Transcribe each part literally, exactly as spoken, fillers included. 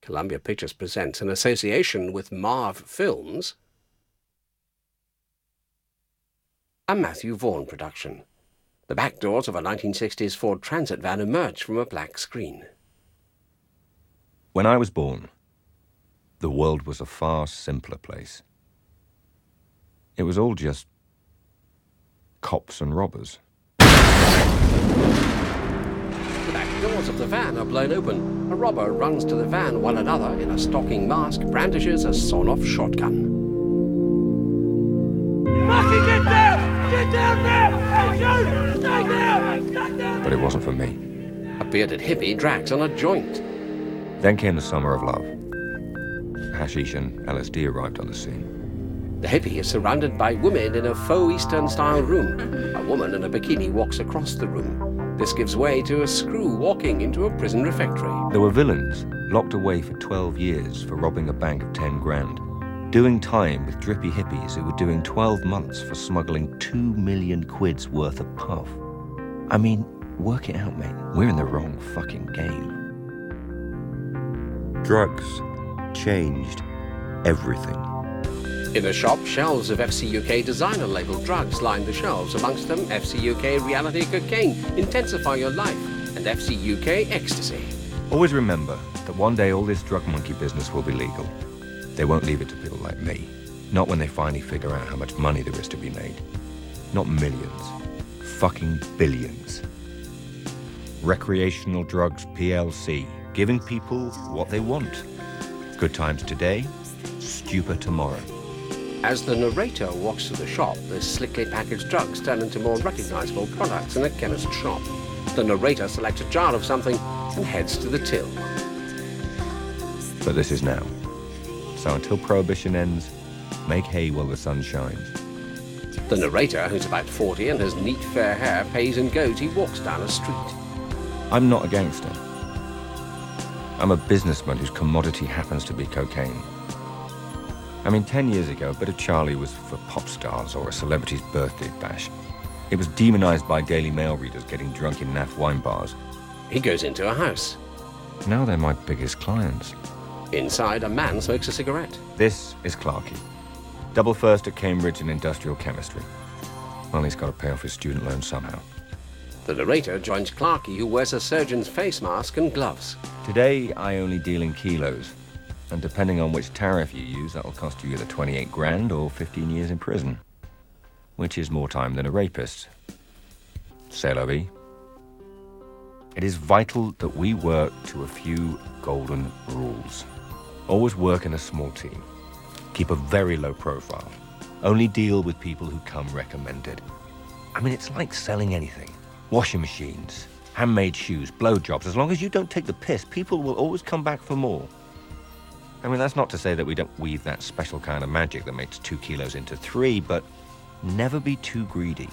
Columbia Pictures presents, in association with Marv Films, a Matthew Vaughn production. The back doors of a nineteen sixties Ford Transit van emerged from a black screen. When I was born, the world was a far simpler place. It was all just cops and robbers. The back doors of the van are blown open. A robber runs to the van while another, in a stocking mask, brandishes a sawn-off shotgun. Fucking get down! Get down there! Hey, shoot! Stay down! Stay down! But it wasn't for me. A bearded hippie drags on a joint. Then came the summer of love. Hashish and L S D arrived on the scene. The hippie is surrounded by women in a faux Eastern-style room. A woman in a bikini walks across the room. This gives way to a screw walking into a prison refectory. There were villains locked away for twelve years for robbing a bank of ten grand. Doing time with drippy hippies who were doing twelve months for smuggling two million quid's worth of puff. I mean, work it out, mate. We're in the wrong fucking game. Drugs changed everything. In a shop, shelves of F C U K designer-labeled drugs line the shelves, amongst them F C U K Reality Cocaine, Intensify Your Life, and F C U K Ecstasy. Always remember that one day all this drug monkey business will be legal. They won't leave it to people like me. Not when they finally figure out how much money there is to be made. Not millions. Fucking billions. Recreational Drugs P L C. Giving people what they want. Good times today, stupid tomorrow. As the narrator walks to the shop, the slickly packaged drugs turn into more recognizable products in a chemist shop. The narrator selects a jar of something and heads to the till. But this is now. So until Prohibition ends, make hay while the sun shines. The narrator, who's about forty and has neat fair hair, pays and goes. He walks down a street. I'm not a gangster. I'm a businessman whose commodity happens to be cocaine. I mean, ten years ago, a bit of Charlie was for pop stars or a celebrity's birthday bash. It was demonized by Daily Mail readers getting drunk in naff wine bars. He goes into a house. Now they're my biggest clients. Inside, a man smokes a cigarette. This is Clarky. Double first at Cambridge in industrial chemistry. Well, he's got to pay off his student loan somehow. The narrator joins Clarky, who wears a surgeon's face mask and gloves. Today, I only deal in kilos. And depending on which tariff you use, that'll cost you either twenty-eight grand or fifteen years in prison. Which is more time than a rapist. C'est la vie. It is vital that we work to a few golden rules. Always work in a small team. Keep a very low profile. Only deal with people who come recommended. I mean, it's like selling anything. Washing machines, handmade shoes, blowjobs. As long as you don't take the piss, people will always come back for more. I mean, that's not to say that we don't weave that special kind of magic that makes two kilos into three, but never be too greedy.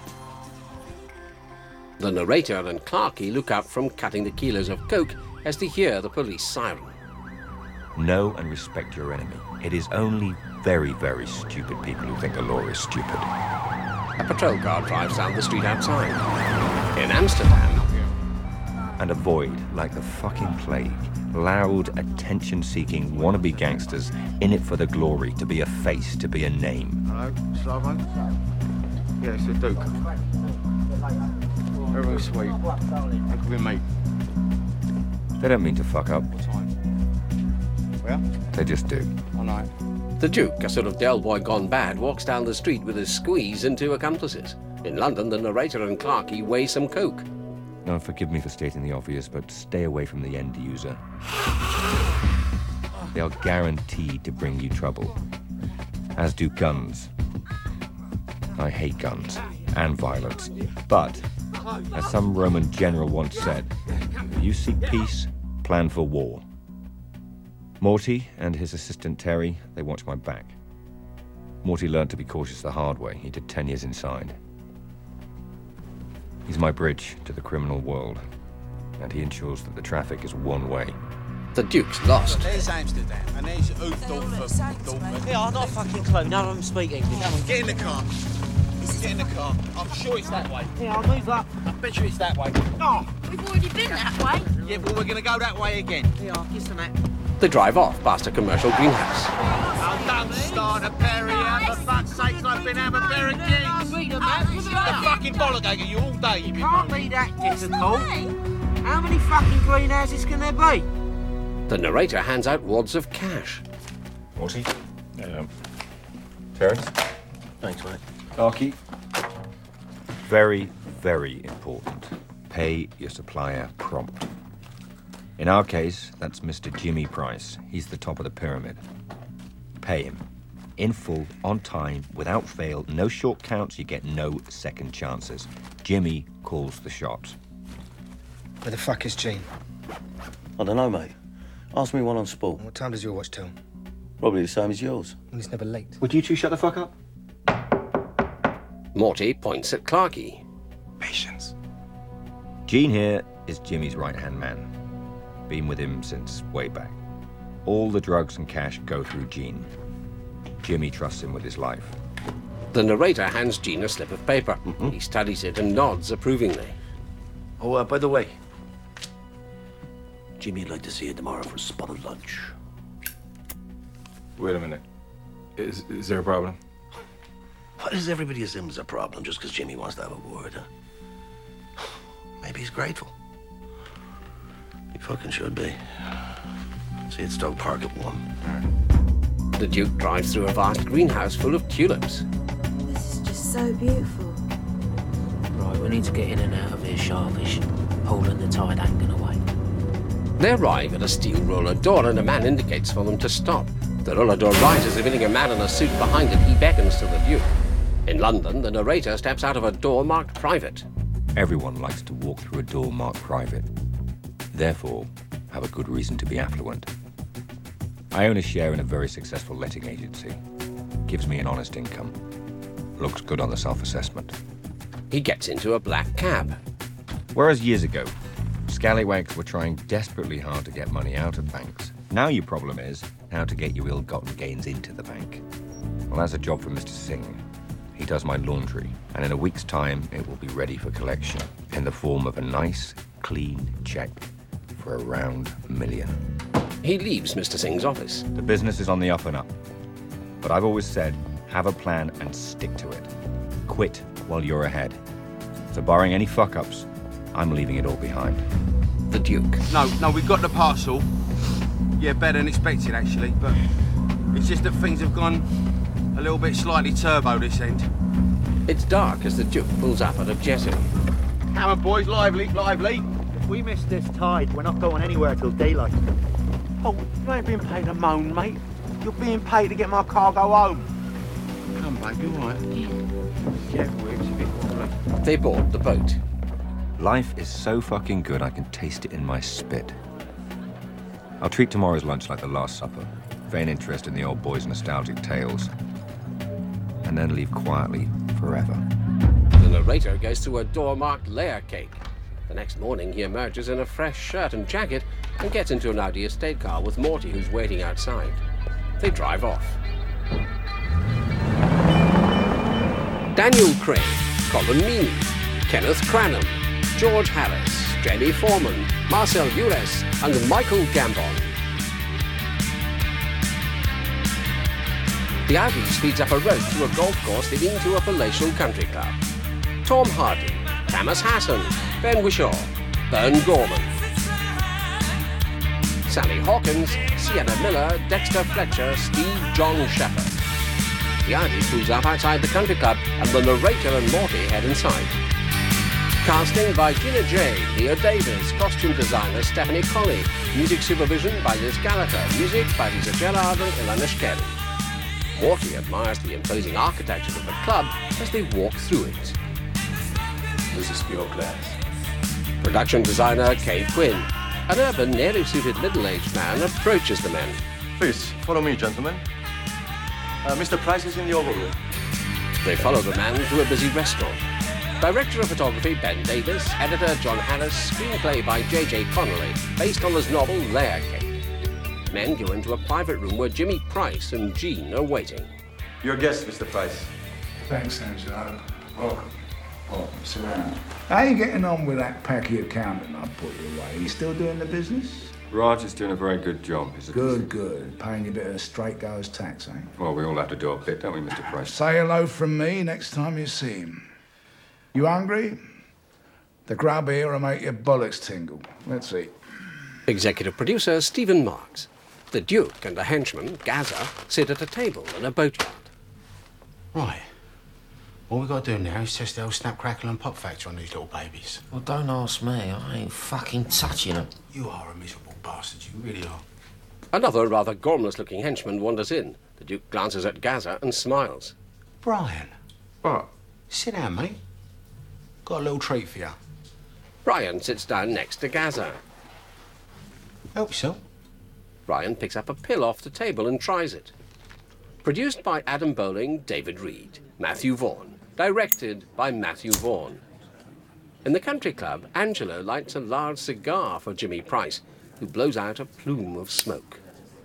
The narrator and Clarky look up from cutting the kilos of coke as they hear the police siren. Know and respect your enemy. It is only very, very stupid people who think the law is stupid. A patrol car drives down the street outside. In Amsterdam. And avoid, like the fucking plague, loud, attention-seeking wannabe gangsters in it for the glory, to be a face, to be a name. Hello, Slavo? Yeah, it's the Duke. Everything's sweet. How can we meet? They don't mean to fuck up. What time? Where? They just do. All night. The Duke, a sort of Del Boy gone bad, walks down the street with his squeeze and two accomplices. In London, the narrator and Clarky weigh some coke. No, forgive me for stating the obvious, but stay away from the end user. They are guaranteed to bring you trouble. As do guns. I hate guns and violence. But, as some Roman general once said, if you seek peace, plan for war. Morty and his assistant Terry, they watch my back. Morty learned to be cautious the hard way. He did ten years inside. He's my bridge to the criminal world, and he ensures that the traffic is one way. The Duke's lost. There's Amsterdam, and there's Oofdorf. Yeah, I've not a fucking clue. None of them speak English. Come on, get in the car. Get in the car. I'm sure it's that way. Yeah, I'll move up. I bet you it's that way. No! We've already been that way. Yeah, well, we're going to go that way again. Yeah, I'll kiss them out. They drive off past a commercial greenhouse. Oh, don't start a berry out, for fuck's sake, I've been having a berry gigs. Read a map, The fucking bollock at you all day, you Can't be that difficult. How many fucking greenhouses can there be? The narrator hands out wads of cash. Morty? Um, Terence? Thanks, mate. Arky? Very, very important. Pay your supplier prompt. In our case, that's Mister Jimmy Price. He's the top of the pyramid. Pay him. In full, on time, without fail, no short counts, you get no second chances. Jimmy calls the shots. Where the fuck is Gene? I don't know, mate. Ask me one on sport. What time does your watch tell? Probably the same as yours. And he's never late. Would you two shut the fuck up? Morty points at Clarky. Patience. Gene here is Jimmy's right-hand man. Been with him since way back. All the drugs and cash go through Gene. Jimmy trusts him with his life. The narrator hands Gene a slip of paper. Mm-hmm. He studies it and nods approvingly. Oh, uh, by the way, Jimmy'd like to see you tomorrow for a spot of lunch. Wait a minute. Is, is there a problem? Why does everybody assume there's a problem just because Jimmy wants to have a word, huh? Maybe he's grateful. He fucking should be. See you at Stoke Park at one. The Duke drives through a vast greenhouse full of tulips. This is just so beautiful. Right, we need to get in and out of here sharpish. Holding the tide ain't gonna wait. They arrive at a steel roller door and a man indicates for them to stop. The roller door rises, revealing a man in a suit behind it. He beckons to the Duke. In London, the narrator steps out of a door marked private. Everyone likes to walk through a door marked private. Therefore, have a good reason to be affluent. I own a share in a very successful letting agency. Gives me an honest income. Looks good on the self-assessment. He gets into a black cab. Whereas years ago, scallywags were trying desperately hard to get money out of banks. Now your problem is how to get your ill-gotten gains into the bank. Well, that's a job for Mister Singh. He does my laundry, and in a week's time, it will be ready for collection in the form of a nice, clean check for around a million. He leaves Mister Singh's office. The business is on the up and up. But I've always said, have a plan and stick to it. Quit while you're ahead. So barring any fuck-ups, I'm leaving it all behind. The Duke. No, no, we've got the parcel. Yeah, better than expected, actually, but it's just that things have gone a little bit slightly turbo this end. It's dark as the Duke pulls up at a jetty. Come on, boys, lively, lively. If we miss this tide, we're not going anywhere till daylight. Oh, you ain't being paid a moan, mate. You're being paid to get my cargo home. Come, baby, all right? Yeah, we're a bit wobbly. They board the boat. Life is so fucking good I can taste it in my spit. I'll treat tomorrow's lunch like the Last Supper. Feign interest in the old boys' nostalgic tales. And then leave quietly forever. The narrator goes to a door marked layer cake. The next morning, he emerges in a fresh shirt and jacket and gets into an Audi estate car with Morty, who's waiting outside. They drive off. Daniel Craig, Colin Meaney, Kenneth Cranham, George Harris, Jamie Foreman, Marcel Ures, and Michael Gambon. The Audi speeds up a road to a golf course leading to a palatial country club. Tom Hardy, Thomas Hassan, Ben Whishaw, Bern Gorman, Sally Hawkins, Sienna Miller, Dexter Fletcher, Steve John Shepherd. The Audi pulls up outside the country club and the narrator and Morty head inside. Casting by Gina J, Leo Davis, costume designer Stephanie Colley, music supervision by Liz Gallagher, music by Lisa Gerard and Ilana Kelly. Morty admires the imposing architecture of the club as they walk through it. This is pure class. Production designer Kay Quinn. An urban, nearly suited middle-aged man approaches the men. Please, follow me, gentlemen. Uh, Mister Price is in the oval room. They follow the man to a busy restaurant. Director of photography Ben Davis, editor John Harris, screenplay by J J Connolly, based on his novel Layer Cake. Men go into a private room where Jimmy Price and Gene are waiting. Your guest, Mister Price. Thanks, Angelo. Welcome. Welcome, sit down. How are you getting on with that packy accountant I put your way? You still doing the business? Raj is doing a very good job. He's a Good, good. Paying you a bit of straight goes tax, eh? Well, we all have to do our bit, don't we, Mister Price? Say hello from me next time you see him. You hungry? The grub here will make your bollocks tingle. Let's eat. Executive producer Stephen Marks. The Duke and a henchman, Gaza, sit at a table in a boatyard. Right. All we got to do now is test the old snap, crackle and pop factor on these little babies. Well, don't ask me. I ain't fucking touching them. You are a miserable bastard, you really are. Another rather gormless-looking henchman wanders in. The Duke glances at Gaza and smiles. Brian. What? Sit down, mate. Got a little treat for you. Brian sits down next to Gaza. Help yourself. Brian picks up a pill off the table and tries it. Produced by Adam Bowling, David Reed, Matthew Vaughan. Directed by Matthew Vaughan. In the country club, Angelo lights a large cigar for Jimmy Price, who blows out a plume of smoke.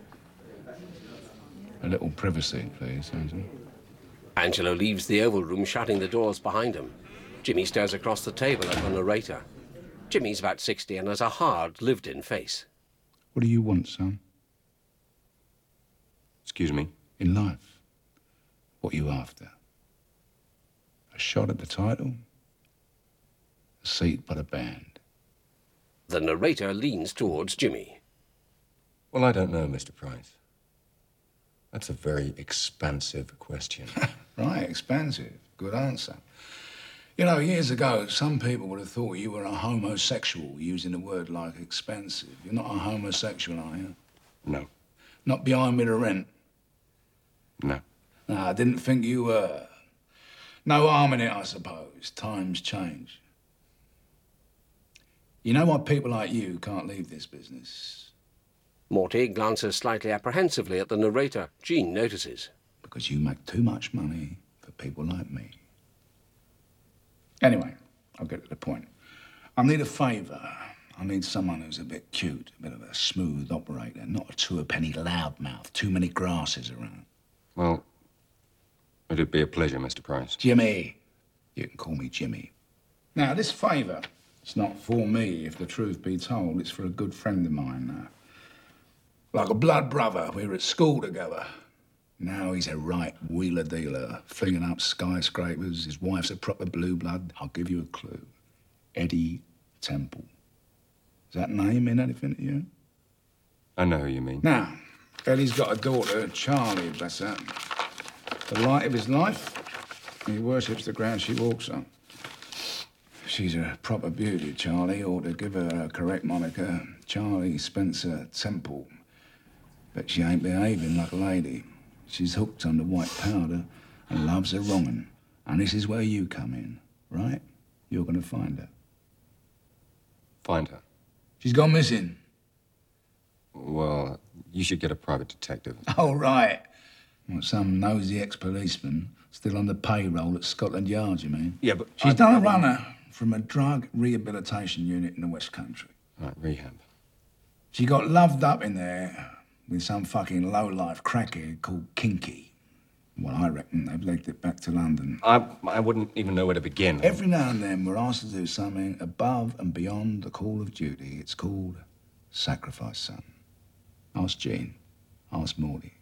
A little privacy, please, Angelo. Angelo leaves the Oval Room, shutting the doors behind him. Jimmy stares across the table at the narrator. Jimmy's about sixty and has a hard, lived-in face. What do you want, son? Excuse me? In life, what are you after? A shot at the title? A seat by the band? The narrator leans towards Jimmy. Well, I don't know, Mister Price. That's a very expansive question. Right, expansive. Good answer. You know, years ago, some people would have thought you were a homosexual using a word like expensive. You're not a homosexual, are you? No. Not behind me to rent? No. No, I didn't think you were. No harm in it, I suppose. Times change. You know why people like you can't leave this business? Morty glances slightly apprehensively at the narrator. Jean notices. Because you make too much money for people like me. Anyway, I'll get to the point. I need a favour. I need someone who's a bit cute, a bit of a smooth operator, not a two-a-penny loudmouth, too many grasses around. Well, it'd be a pleasure, Mister Price. Jimmy. You can call me Jimmy. Now, this favour, it's not for me, if the truth be told. It's for a good friend of mine. Uh, like a blood brother. We were at school together. Now he's a right wheeler-dealer, flinging up skyscrapers. His wife's a proper blue blood. I'll give you a clue. Eddie Temple. Does that name mean anything to you? I know who you mean. Now, Eddie's got a daughter, Charlie, bless her. The light of his life. He worships the ground she walks on. She's a proper beauty, Charlie, or to give her a correct moniker, Charlie Spencer Temple. But she ain't behaving like a lady. She's hooked on the white powder and loves her wrongin'. And this is where you come in, right? You're gonna find her. Find her? She's gone missing. Well, you should get a private detective. Oh, right. Well, some nosy ex-policeman still on the payroll at Scotland Yard, you mean? Yeah, but... She's I, done I a runner from a drug rehabilitation unit in the West Country. Right, rehab. She got loved up in there with some fucking low-life crackhead called Kinky. Well, I reckon they've legged it back to London. I, I wouldn't even know where to begin. Every now and then we're asked to do something above and beyond the call of duty. It's called sacrifice, son. Ask Jean. Ask Morty.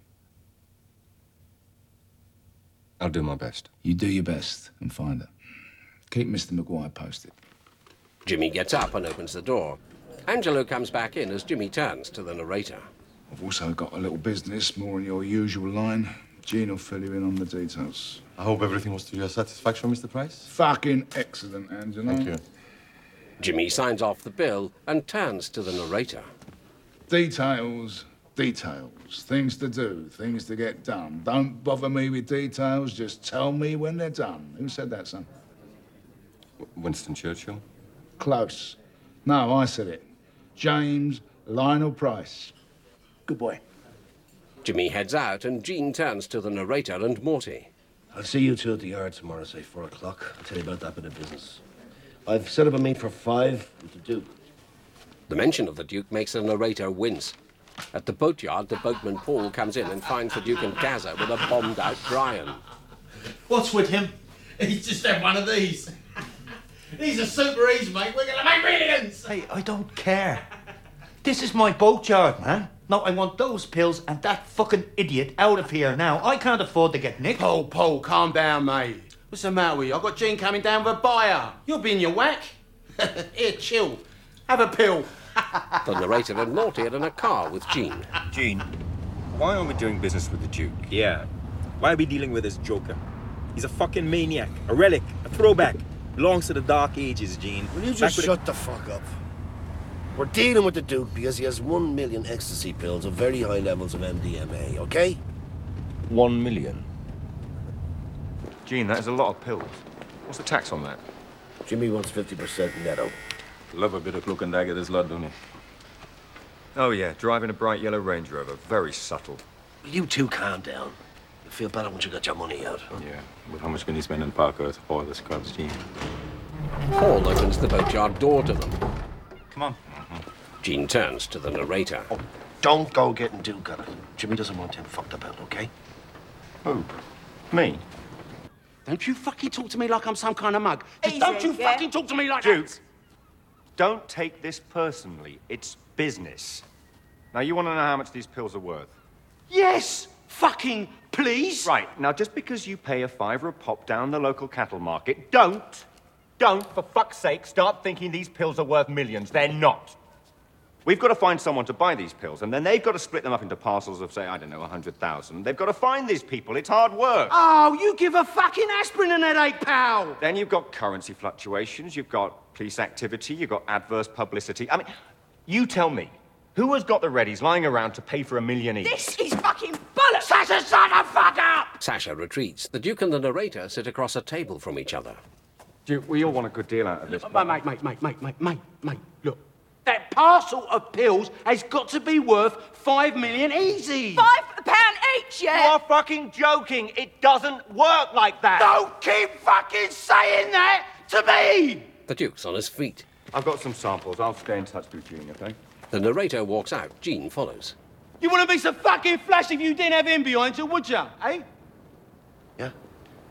I'll do my best. You do your best and find her. Keep Mister Maguire posted. Jimmy gets up and opens the door. Angelo comes back in as Jimmy turns to the narrator. I've also got a little business, more in your usual line. Jean will fill you in on the details. I hope everything was to your satisfaction, Mister Price. Fucking excellent, Angelo. Thank you. Jimmy signs off the bill and turns to the narrator. Details, details. Things to do, things to get done. Don't bother me with details, just tell me when they're done. Who said that, son? Winston Churchill? Close. No, I said it. James Lionel Price. Good boy. Jimmy heads out and Jean turns to the narrator and Morty. I'll see you two at the yard tomorrow, say four o'clock. I'll tell you about that bit of business. I've set up a meet for five with the Duke. The mention of the Duke makes the narrator wince. At the boatyard, the boatman Paul comes in and finds the Duke and Gaza with a bombed-out Brian. What's with him? He's just had one of these. These are super easy, mate. We're gonna make millions. Hey, I don't care. This is my boatyard, man. Now, I want those pills and that fucking idiot out of here now. I can't afford to get nicked. Paul, Paul, calm down, mate. What's the matter with you? I've got Jean coming down with a buyer. You'll be in your whack. Here, chill. Have a pill. The narrator and Morty are in a car with Jean. Jean, why are we doing business with the Duke? Yeah. Why are we dealing with this joker? He's a fucking maniac, a relic, a throwback. Belongs to the dark ages, Jean. Will you just shut the fuck up? We're dealing with the Duke because he has one million ecstasy pills of very high levels of M D M A, okay? One million? Gene, that is a lot of pills. What's the tax on that? Jimmy wants fifty percent netto. Love a bit of cloak and dagger, this lot, don't he? Oh, yeah, driving a bright yellow Range Rover. Very subtle. You two calm down. You'll feel better once you got your money out. Huh? Yeah, but how much can he spend in Parker or the Scrubs, Gene? Paul opens the boatyard door to them. Come on. Jean turns to the narrator. Oh, don't go getting Duke on it. Jimmy doesn't want him fucked about, okay? Who? Me? Don't you fucking talk to me like I'm some kind of mug. Just Easy, don't you yeah? fucking talk to me like Duke, that. don't take this personally. It's business. Now, you want to know how much these pills are worth? Yes, fucking please. Right, now, just because you pay a fiver a pop down the local cattle market, don't, don't, for fuck's sake, start thinking these pills are worth millions. They're not. We've got to find someone to buy these pills, and then they've got to split them up into parcels of, say, I don't know, a hundred thousand. They've got to find these people. It's hard work. Oh, you give a fucking aspirin an headache, pal. Then you've got currency fluctuations, you've got police activity, you've got adverse publicity. I mean, you tell me, who has got the readies lying around to pay for a million each? This is fucking bollocks! Sasha, shut the fuck up! Sasha retreats. The Duke and the narrator sit across a table from each other. Duke, we all want a good deal out of this. Mate, mate, mate, mate, mate, mate, mate, mate, look. That parcel of pills has got to be worth five million easy. Five pound each, yeah? You're fucking joking. It doesn't work like that. Don't keep fucking saying that to me! The Duke's on his feet. I've got some samples. I'll stay in touch with Jean, okay? The narrator walks out. Jean follows. You wouldn't be so fucking flash if you didn't have him behind you, would you, eh? Yeah. Well,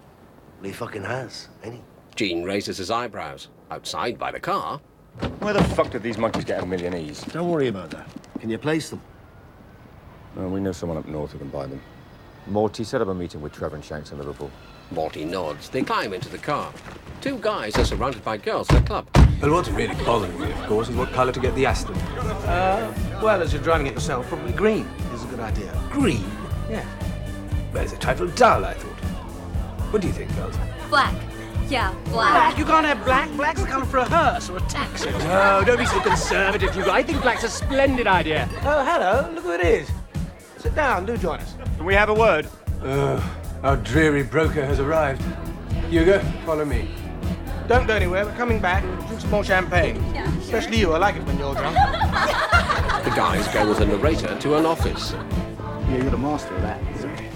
he fucking has, ain't he? Jean raises his eyebrows. Outside by the car. Where the fuck did these monkeys get a million E's? Don't worry about that. Can you place them? No, we know someone up north who can buy them. Morty set up a meeting with Trevor and Shanks in Liverpool. Morty nods. They climb into the car. Two guys are surrounded by girls at a club. Well, what's really bothering me, of course, is what colour to get the Aston. Uh, well, as you're driving it yourself, probably green is a good idea. Green? Yeah. Well, it's a trifle dull, I thought. What do you think, girls? Black. Yeah, black. You can't have black. Black's the colour for a hearse or a taxi. No, don't be so conservative, you guys. I think black's a splendid idea. Oh, hello. Look who it is. Sit down. Do join us. Can we have a word? Oh, our dreary broker has arrived. Hugo, follow me. Don't go anywhere. We're coming back. Drink some more champagne. Yeah. Especially you. I like it when you're drunk. The guys go with the narrator to an office. Yeah, you're the master of that.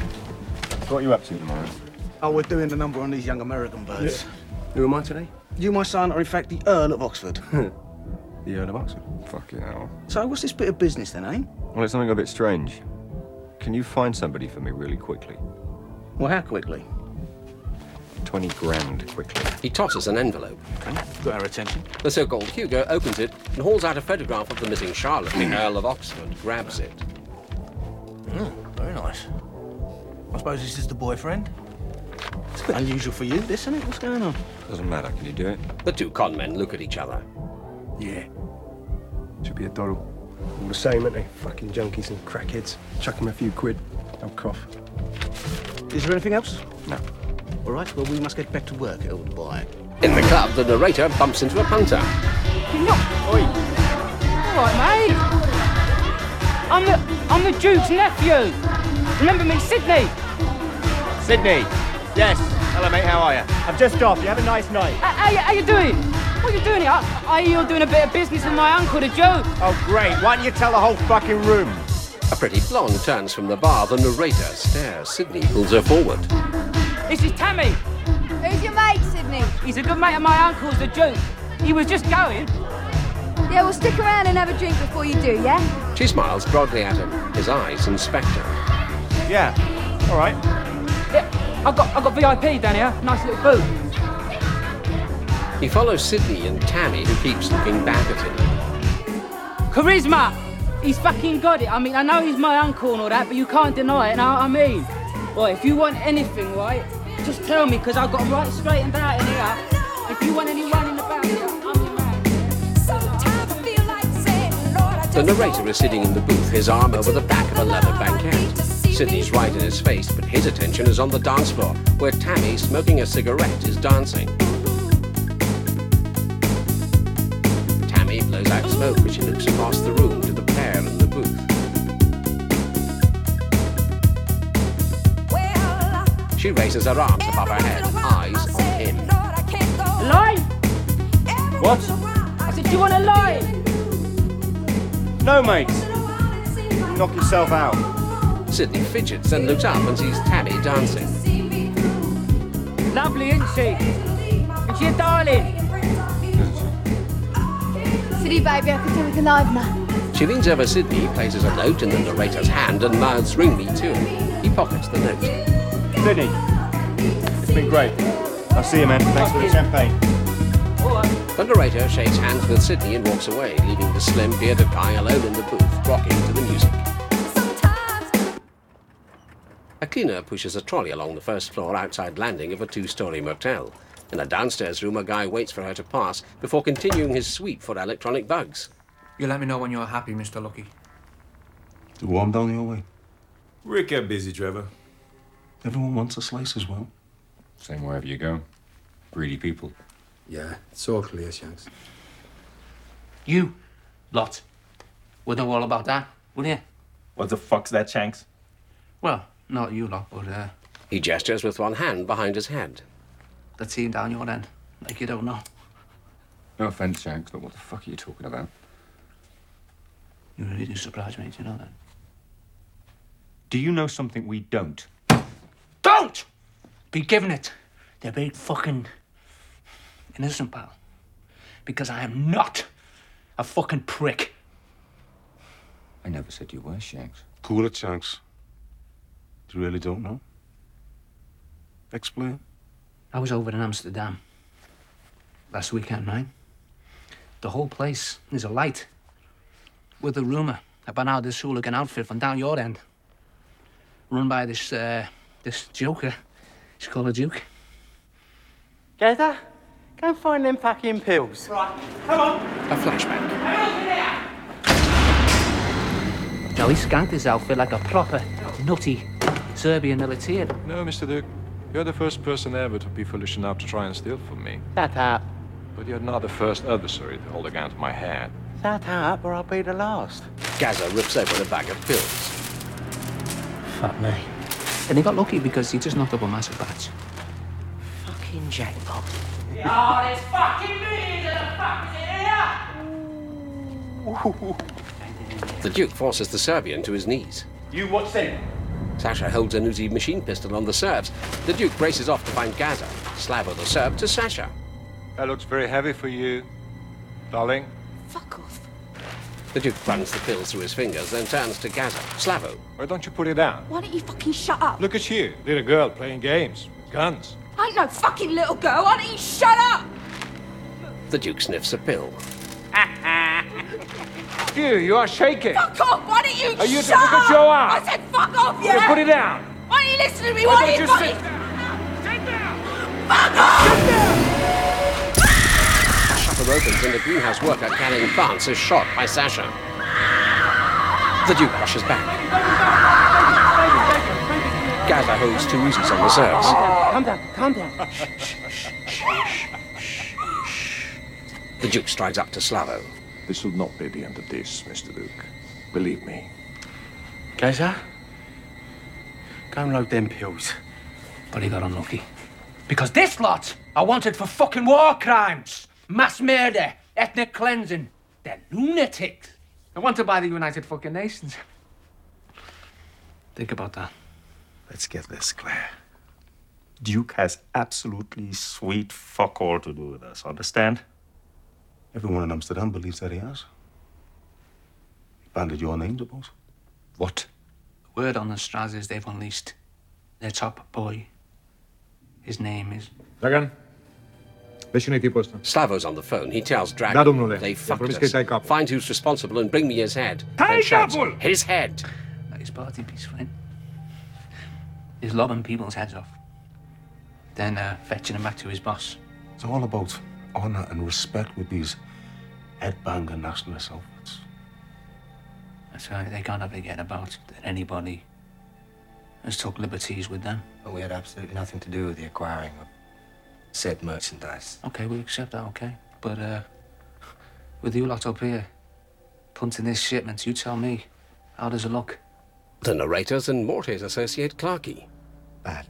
What are you up to tomorrow? Oh, we're doing the number on these young American birds. Who am I today? You, my son, are in fact the Earl of Oxford. The Earl of Oxford. Fucking hell. So what's this bit of business then, eh? Well, it's something a bit strange. Can you find somebody for me really quickly? Well, how quickly? Twenty grand quickly. He tosses an envelope. Got our attention. The so-called Hugo opens it and hauls out a photograph of the missing Charlotte. The Earl of Oxford grabs it. Oh, very nice. I suppose this is the boyfriend? It's a bit unusual for you, this, isn't it? What's going on? Doesn't matter. Can you do it? The two con men look at each other. Yeah. Should be a doddle. All the same, aren't they? Fucking junkies and crackheads. Chuck them a few quid. They'll cough. Is there anything else? No. All right, well, we must get back to work, old boy. In the club, the narrator bumps into a punter. You're not... Oi. All right, mate. I'm the, I'm the Duke's nephew. Remember me, Sydney? Sydney. Yes. Hello, mate. How are you? I'm just off. You have a nice night. How, how, you- how you doing? What are you doing here? I, I hear you're doing a bit of business with my uncle, the Joe. Oh, great. Why don't you tell the whole fucking room? A pretty blonde turns from the bar. The narrator stares. Sydney pulls her forward. This is Tammy. Who's your mate, Sydney? He's a good mate of my uncle's, the Duke. He was just going. Yeah, well, stick around and have a drink before you do, yeah? She smiles broadly at him. His eyes inspect her. Yeah. All right. Yeah, I've got, I've got V I P down here. Nice little booth. He follows Sydney and Tammy, who keeps looking back at him. Charisma. He's fucking got it. I mean, I know he's my uncle and all that, but you can't deny it, know what I mean? Right, if you want anything, right, just tell me, because I've got them right straightened out in here. If you want any running about here, I'm your man. The narrator is sitting in the booth, his arm over the back of a leather banquette. Sidney's right in his face, but his attention is on the dance floor, where Tammy, smoking a cigarette, is dancing. Tammy blows out smoke as she looks across the room to the pair in the booth. She raises her arms above her head, eyes on him. Line? What? I said, do you want a line? No, mate. Knock yourself out. Sidney fidgets and looks up and sees Tammy dancing. Lovely, isn't she? And she a darling. Sidney, baby, I can do with a livener. She leans over Sidney, places a note in the narrator's hand and mouths ring me to him. He pockets the note. Sidney, it's been great. I'll see you, man. Thanks for the champagne. The narrator shakes hands with Sidney and walks away, leaving the slim, bearded guy alone in the booth, rocking to the music. A cleaner pushes a trolley along the first floor outside landing of a two-story motel. In a downstairs room, a guy waits for her to pass before continuing his sweep for electronic bugs. You let me know when you're happy, Mister Lucky. To warm down your way. We're kept busy, Trevor. Everyone wants a slice as well. Same wherever you go. Greedy people. Yeah, it's all clear, Shanks. You lot would know all about that, wouldn't you? What the fuck's that, Shanks? Well, not you lot, but uh, He gestures with one hand behind his head. the team down your end, like you don't know. No offence, Shanks, but what the fuck are you talking about? You really do surprise me, do you know that? Do you know something we don't? Don't be giving it the big fucking innocent pal. Because I am not a fucking prick. I never said you were, Shanks. Cool it, Shanks. You really don't know? Explain. I was over in Amsterdam last weekend night. The whole place is alight with a rumour about how this hooligan outfit from down your end, run by this, uh, this joker. He's called a Duke. Gaither, go and find them fucking pills. Right, come on. A flashback. Now, he skanked his outfit like a proper, nutty Serbian military. No, Mister Duke. You're the first person ever to be foolish enough to try and steal from me. Shut up. But you're not the first adversary to hold a gun to my head. Shut up, or I'll be the last. Gaza rips open a bag of pills. Fuck me. And he got lucky because he just knocked up a massive batch. Fucking jackpot. Oh, there's fucking millions of the fuckers in here! The Duke forces the Serbian to his knees. You watch them. Sasha holds an Uzi machine pistol on the Serbs. The Duke races off to find Gaza. Slavo the Serb to Sasha. That looks very heavy for you, darling. Fuck off. The Duke runs the pills through his fingers, then turns to Gaza. Slavo. Why don't you put it down? Why don't you fucking shut up? Look at you, little girl playing games with guns. I ain't no fucking little girl. Why don't you shut up? The Duke sniffs a pill. You, you are shaking. Fuck off! Why don't you Are you shut look up? at your arm? I said fuck off, yeah? You put it down. Why don't you listen to me? Why Why, don't don't you you fucking... sit Fuck off! A shutter opens and a greenhouse worker carrying plants is shot by Sasha. The Duke rushes back. Gaza holds two Uzis on the Serbs. Calm down, calm down. The Duke strides up to Slavo. This will not be the end of this, Mister Duke. Believe me. Gaza, go and load them pills. But he got unlucky. Because this lot are wanted for fucking war crimes, mass murder, ethnic cleansing. They're lunatics. They're wanted by the United fucking Nations. Think about that. Let's get this clear. Duke has absolutely sweet fuck all to do with us, understand? Everyone in Amsterdam believes that he has. He banded your name, suppose. What? Word on the Stras is they've unleashed their top boy. His name is... Dragan, Slavo's on the phone. He tells Da Dragon domnule. they fucked Promis că us. tai capul. Find who's responsible and bring me his head. Tai Then shouts, capul! his head! His party piece, friend. He's lobbing people's heads off. Then uh, fetching them back to his boss. It's all about honour and respect with these headbanger nationalist outfits. That's right, they can't forget about that anybody has took liberties with them. But we had absolutely nothing to do with the acquiring of said merchandise. Okay, we accept that, okay. But, uh, with you lot up here, punting this shipment, you tell me, how does it look? The narrators and Morty's associate Clarky. Bad.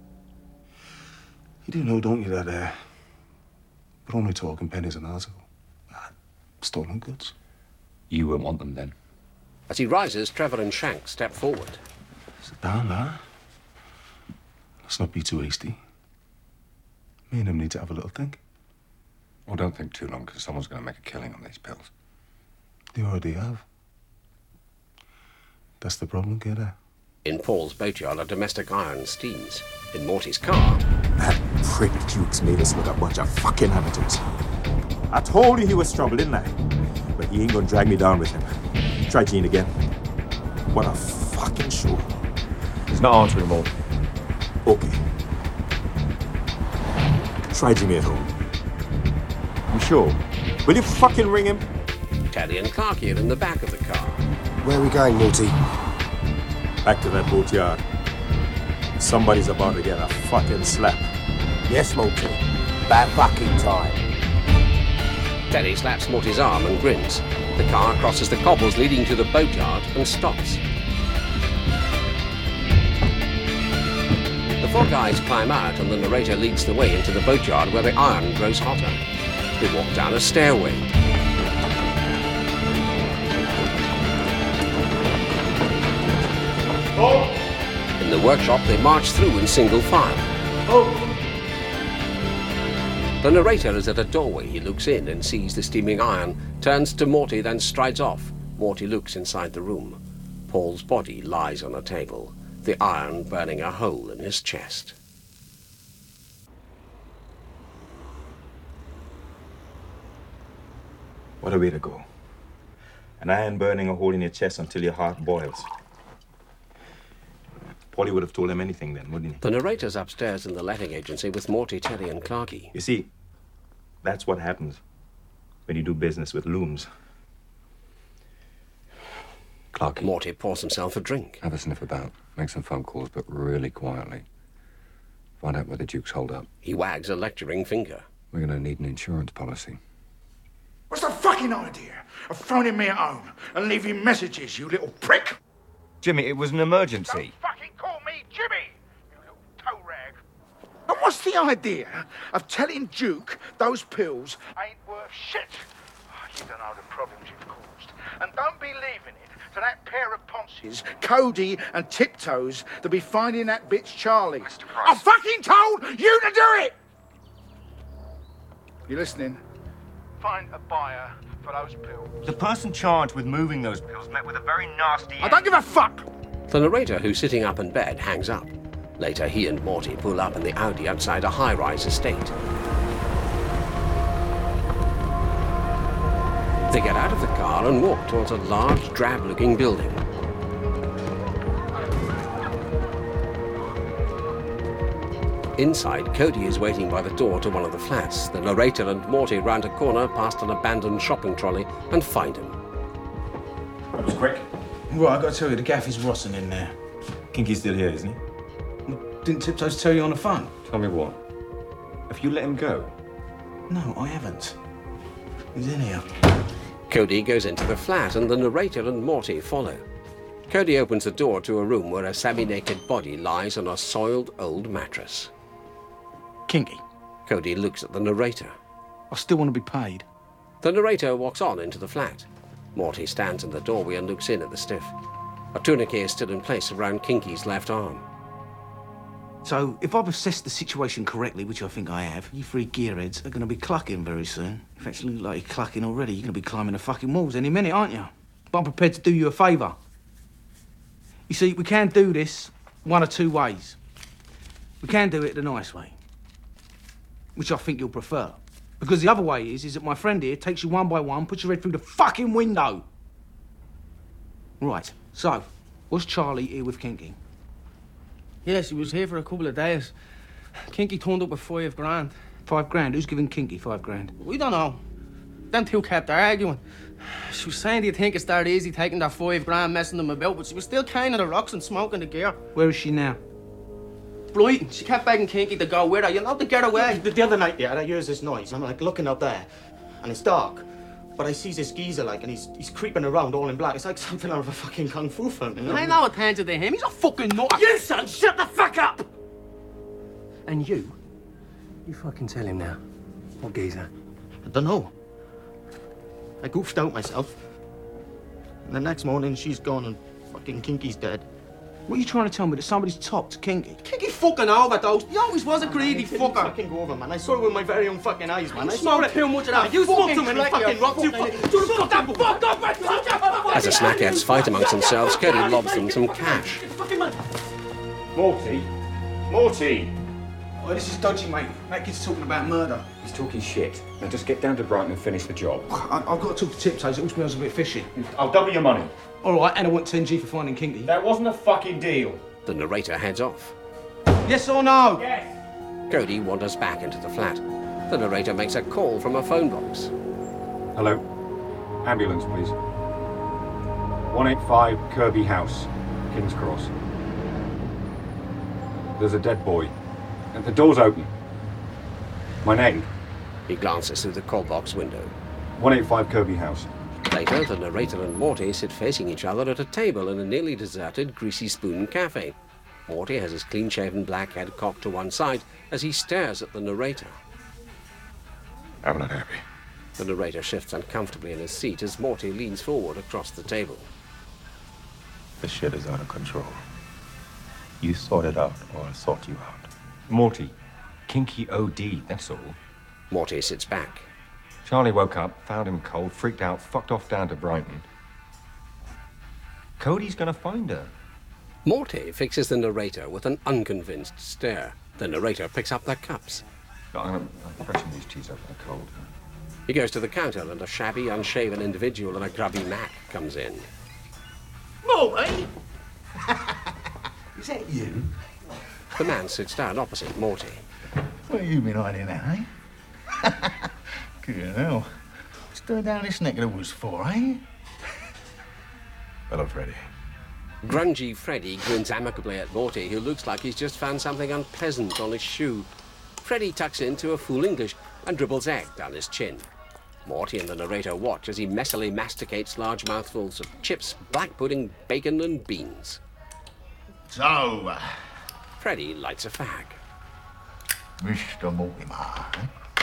You do know, don't you, that uh, we're only talking pennies an article. Uh, stolen goods. You won't want them then. As he rises, Trevor and Shank step forward. Sit down, lad. Let's not be too hasty. Me and him need to have a little think. Well, don't think too long, because someone's going to make a killing on these pills. They already have. That's the problem, kidder. In Paul's boatyard, a domestic iron steams. In Morty's car, That prick Duke's made us look a bunch of fucking amateurs. I told you he was trouble, didn't I? But he ain't gonna drag me down with him. Try Gene again. What a fucking show. He's not answering more. Okay. Try Jimmy at home. You sure? Will you fucking ring him? Teddy and Clarky are in the back of the car. Where are we going, Morty? Back to that boatyard. Somebody's about to get a fucking slap. Yes, Morty. Bad fucking time. Teddy slaps Morty's arm and grins. The car crosses the cobbles leading to the boatyard and stops. The four guys climb out and the narrator leads the way into the boatyard where the iron grows hotter. They walk down a stairway. Oh. In the workshop, they march through in single file. Oh. The narrator is at a doorway. He looks in and sees the steaming iron, turns to Morty, then strides off. Morty looks inside the room. Paul's body lies on a table, the iron burning a hole in his chest. What a way to go. An iron burning a hole in your chest until your heart boils. Paulie would have told him anything then, wouldn't he? The narrator's upstairs in the letting agency with Morty, Teddy, and Clarky. You see, that's what happens when you do business with looms. Clarky. Morty pours himself a drink. Have a sniff about. Make some phone calls, but really quietly. Find out where the Duke's hold up. He wags a lecturing finger. We're going to need an insurance policy. What's the fucking idea of phoning me at home and leaving messages, you little prick? Jimmy, it was an emergency. Fucking call me Jimmy, you little toe rag. And what's the idea of telling Duke those pills ain't worth shit? Oh, you don't know the problems you've caused. And don't be leaving it to that pair of ponces, Cody and Tiptoes, to be finding that bitch Charlie. I fucking told you to do it! You listening? Find a buyer for those pills. The person charged with moving those pills met with a very nasty... I don't give a fuck! The narrator, who's sitting up in bed, hangs up. Later, he and Morty pull up in the Audi outside a high-rise estate. They get out of the car and walk towards a large, drab-looking building. Inside, Cody is waiting by the door to one of the flats. The narrator and Morty round a corner past an abandoned shopping trolley and find him. That was quick. Right, I gotta tell you, the gaff is rotten in there. Kinky's still here, isn't he? Didn't Tiptoes tell you on the phone? Tell me what? Have you let him go? No, I haven't. He's in here. Cody goes into the flat and the narrator and Morty follow. Cody opens the door to a room where a semi-naked body lies on a soiled old mattress. Kinky. Cody looks at the narrator. I still want to be paid. The narrator walks on into the flat. Morty stands in the doorway and looks in at the stiff. A tourniquet is still in place around Kinky's left arm. So, if I've assessed the situation correctly, which I think I have, you three gearheads are going to be clucking very soon. In fact, you look like you're clucking already. You're going to be climbing the fucking walls any minute, aren't you? But I'm prepared to do you a favour. You see, we can do this one of two ways. We can do it the nice way, which I think you'll prefer. Because the other way is, is that my friend here takes you one by one, puts your head through the fucking window. Right, so, was Charlie here with Kinky? Yes, he was here for a couple of days. Kinky turned up with five grand. Five grand? Who's giving Kinky five grand? We don't know. Them two kept arguing. She was saying, do you think it's that easy taking that five grand, messing them about? But she was still caning the rocks and smoking the gear. Where is she now? Brighton. She kept begging Kinky to go with her, you know, to get away. The, the other night, yeah, I hears this noise. I'm like looking up there, and it's dark. But I sees this geezer, like, and he's he's creeping around all in black. It's like something out of a fucking kung fu film, you know? I know attention to him. He's a fucking nut. You, son, shut the fuck up! And you? You fucking tell him now. What geezer? I don't know. I goofed out myself. And the next morning, she's gone and fucking Kinky's dead. What are you trying to tell me? That somebody's topped Kinky? Kinky fucking overdosed. He always was a greedy fucker. fucker. Fucking go over, man. I saw it with my very own fucking eyes, man. You I saw smoked it. too much of that. You smoked fucking too many crack, fucking you rocks. You fucking- fucking... Shut the fuck up! As the snackheads fight amongst themselves, Cody lobs them some cash. Morty? Morty! Oh, this is dodgy, mate. That kid's talking about murder. He's talking shit. Now just get down to Brighton and finish the job. I, I've got to talk to Tiptoes. It all smells a bit fishy. I'll double your money. All right, and I want ten G for finding Kinky. That wasn't a fucking deal. The narrator heads off. Yes or no? Yes. Cody wanders back into the flat. The narrator makes a call from a phone box. Hello. Ambulance, please. one eighty-five Kirby House, King's Cross. There's a dead boy. And the door's open. My name? He glances through the call box window. one eighty-five Kirby House. Later, the narrator and Morty sit facing each other at a table in a nearly deserted Greasy Spoon cafe. Morty has his clean-shaven black head cocked to one side as he stares at the narrator. I'm not happy. The narrator shifts uncomfortably in his seat as Morty leans forward across the table. The shit is out of control. You sort it out, or I'll sort you out. Morty, Kinky O D, that's all. Morty sits back. Charlie woke up, found him cold, freaked out, fucked off down to Brighton. Cody's gonna find her. Morty fixes the narrator with an unconvinced stare. The narrator picks up their cups. I'm gonna freshen these teas up in the cold. He goes to the counter and a shabby, unshaven individual in a grubby Mac comes in. Morty? Is that you? The man sits down opposite Morty. What have you been hiding out, eh? Good hell. What's doing down this neck of the woods for, eh? Hello, Freddy. Grungy Freddy grins amicably at Morty, who looks like he's just found something unpleasant on his shoe. Freddy tucks into a full English and dribbles egg down his chin. Morty and the narrator watch as he messily masticates large mouthfuls of chips, black pudding, bacon, and beans. So, uh, Freddy lights a fag. Mister Mortimer, eh?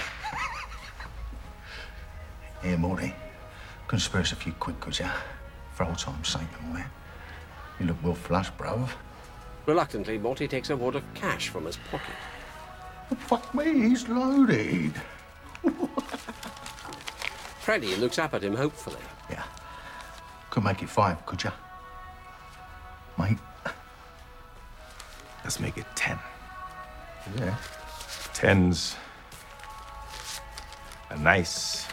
Here, Morty. Can spare us a few quid, could ya? For old time's sake and all that. You look well flushed, bruv. Reluctantly, Morty takes a wad of cash from his pocket. Fuck me, he's loaded. Freddy looks up at him hopefully. Yeah. Could make it five, could ya? Mate? Let's make it ten. Yeah. Ten's a nice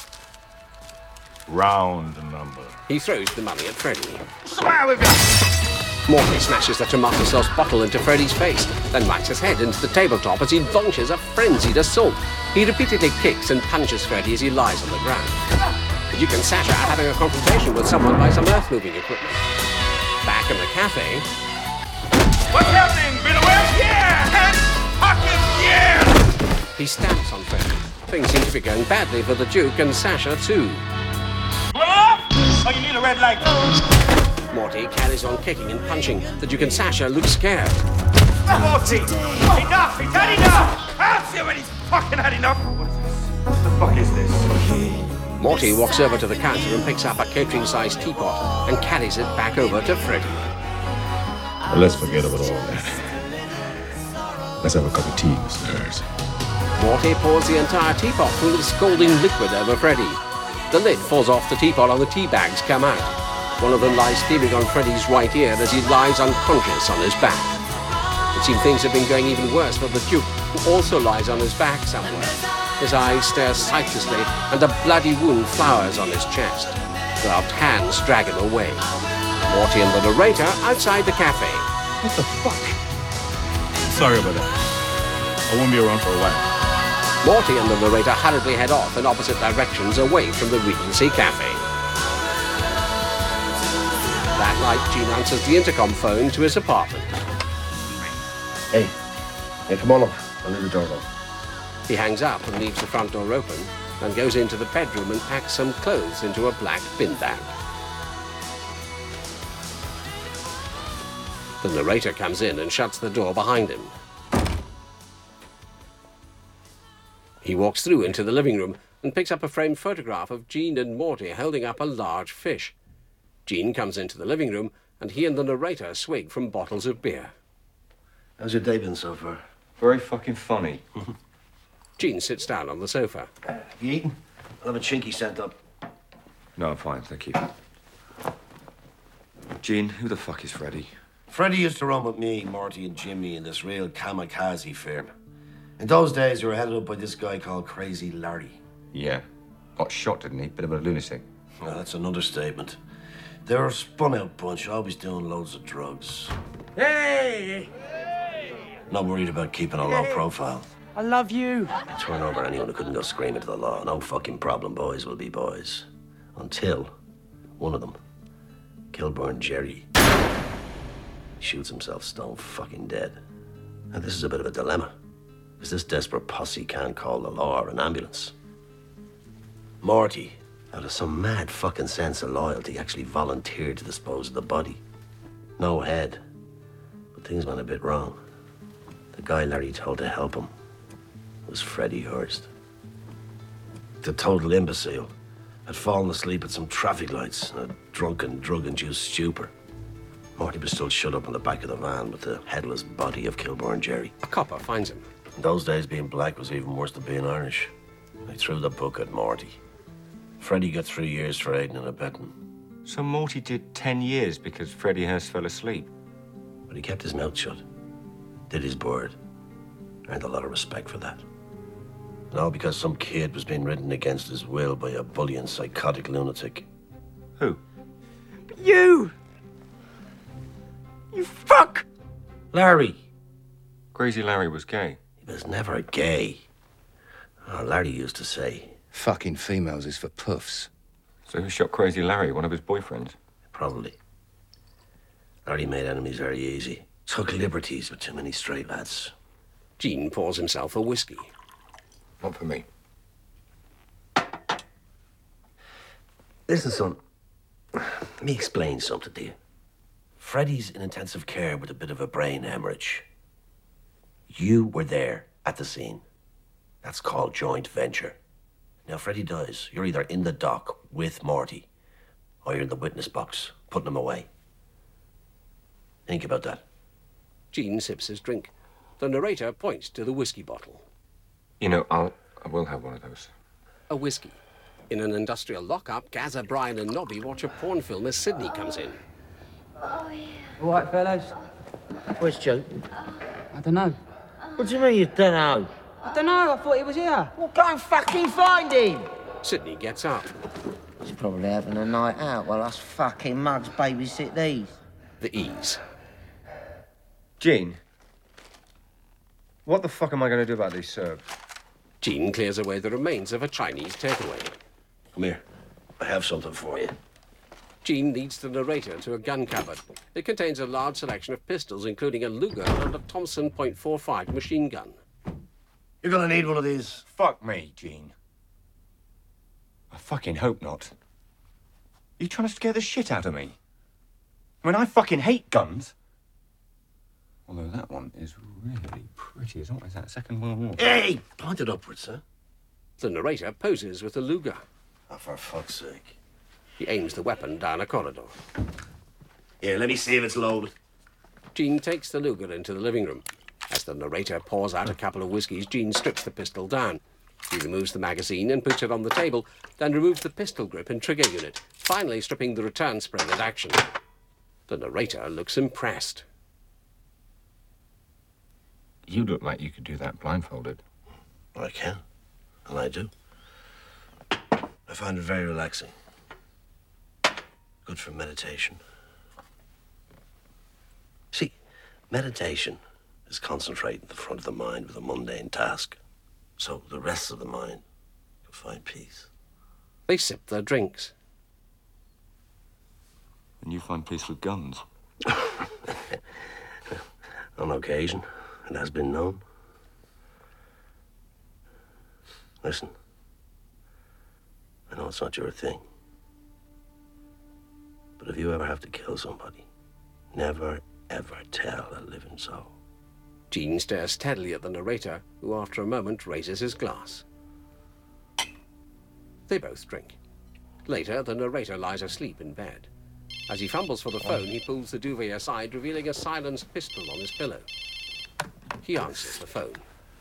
round number. He throws the money at Freddy. Swear with you! Morty smashes the tomato sauce bottle into Freddy's face, then whacks his head into the tabletop as he launches a frenzied assault. He repeatedly kicks and punches Freddy as he lies on the ground. Duke and Sasha are having a confrontation with someone by some earth-moving equipment. Back in the cafe... What's happening, Billowell? Yeah! And fucking yeah! He stamps on Freddy. Things seem to be going badly for the Duke and Sasha, too. Blow up! Oh, you need a red light. Morty carries on kicking and punching. The Duke and Sasha look scared. Morty! Enough! He's had enough! I'll see when he's fucking had enough! What the fuck is this? Morty walks over to the counter and picks up a catering-sized teapot and carries it back over to Freddy. Well, let's forget about all that. Let's have a cup of tea, Mister Hurst. Morty pours the entire teapot full of scalding liquid over Freddy. The lid falls off the teapot and the tea bags come out. One of them lies steaming on Freddy's right ear as he lies unconscious on his back. It seems things have been going even worse for the Duke, who also lies on his back somewhere. His eyes stare sightlessly, and a bloody wound flowers on his chest. Gloved hands drag him away. Morty and the narrator outside the cafe. What the fuck? Sorry about that. I won't be around for a while. Morty and the narrator hurriedly head off in opposite directions away from the Regency Cafe. That night, Gene answers the intercom phone to his apartment. Hey, yeah, come on up. I'll leave the door open. He hangs up and leaves the front door open, and goes into the bedroom and packs some clothes into a black bin bag. The narrator comes in and shuts the door behind him. He walks through into the living room and picks up a framed photograph of Gene and Morty holding up a large fish. Gene comes into the living room, and he and the narrator swig from bottles of beer. How's your day been so far? Very fucking funny. Gene sits down on the sofa. Have you eaten? I'll have a chinky sent up. No, I'm fine, thank you. Gene, who the fuck is Freddy? Freddy used to run with me, Morty, and Jimmy in this real kamikaze firm. In those days, we were headed up by this guy called Crazy Larry. Yeah. Got shot, didn't he? Bit of a lunatic. Well, that's an understatement. They were a spun-out bunch, always doing loads of drugs. Hey! Not worried about keeping a low profile. I love you. Turn over anyone who couldn't go screaming to the law. No fucking problem, boys will be boys. Until one of them, Kilburn Jerry, shoots himself stone fucking dead. Now, this is a bit of a dilemma, because this desperate posse can't call the law or an ambulance. Morty, out of some mad fucking sense of loyalty, actually volunteered to dispose of the body. No head, but things went a bit wrong. The guy Larry told to help him was Freddie Hurst. The total imbecile had fallen asleep at some traffic lights in a drunken, drug-induced stupor. Morty was still shut up in the back of the van with the headless body of Kilburn Jerry. A copper finds him. In those days, being black was even worse than being Irish. They threw the book at Morty. Freddie got three years for aiding and abetting. So Morty did ten years because Freddie Hurst fell asleep? But he kept his mouth shut. Did his word. Earned a lot of respect for that. And all because some kid was being ridden against his will by a bullying psychotic lunatic. Who? You! You fuck! Larry! Crazy Larry was gay. He was never gay. Oh, Larry used to say. Fucking females is for puffs. So who shot Crazy Larry, one of his boyfriends? Probably. Larry made enemies very easy. Took liberties with too many stray lads. Gene pours himself a whiskey. Not for me. Listen, son. Let me explain something to you. Freddie's in intensive care with a bit of a brain hemorrhage. You were there at the scene. That's called joint venture. Now, Freddie dies. You're either in the dock with Morty, or you're in the witness box, putting him away. Think about that. Gene sips his drink. The narrator points to the whiskey bottle. You know, I'll, I will have one of those. A whiskey. In an industrial lockup, Gazza, Brian and Nobby watch a porn film as Sydney comes in. All right, fellas. Where's Joe? I don't know. What do you mean you don't know? I don't know. I thought he was here. Well, go and fucking find him! Sydney gets up. He's probably having a night out while us fucking mugs babysit these. The ease. Gene, what the fuck am I going to do about these Serbs? Gene clears away the remains of a Chinese takeaway. Come here. I have something for you. Gene leads the narrator to a gun cupboard. It contains a large selection of pistols, including a Luger and a Thompson point four five machine gun. You're gonna need one of these. Fuck me, Gene. I fucking hope not. You trying to scare the shit out of me? I mean, I fucking hate guns. Although that one is really pretty, isn't it? Is that Second World War? Hey! Point it upwards, huh? The narrator poses with a Luger. Oh, for fuck's sake. He aims the weapon down a corridor. Here, let me see if it's loaded. Gene takes the Luger into the living room. As the narrator pours out a couple of whiskies, Gene strips the pistol down. He removes the magazine and puts it on the table, then removes the pistol grip and trigger unit, finally stripping the return spring at action. The narrator looks impressed. You look like you could do that blindfolded. I can. And I do. I find it very relaxing. Good for meditation. See, meditation is concentrating the front of the mind with a mundane task, so the rest of the mind can find peace. They sip their drinks. And you find peace with guns? On occasion, it has been known. Listen, I know it's not your thing, but if you ever have to kill somebody, never, ever tell a living soul. Gene stares steadily at the narrator, who after a moment raises his glass. They both drink. Later, the narrator lies asleep in bed. As he fumbles for the phone, he pulls the duvet aside, revealing a silenced pistol on his pillow. He answers the phone.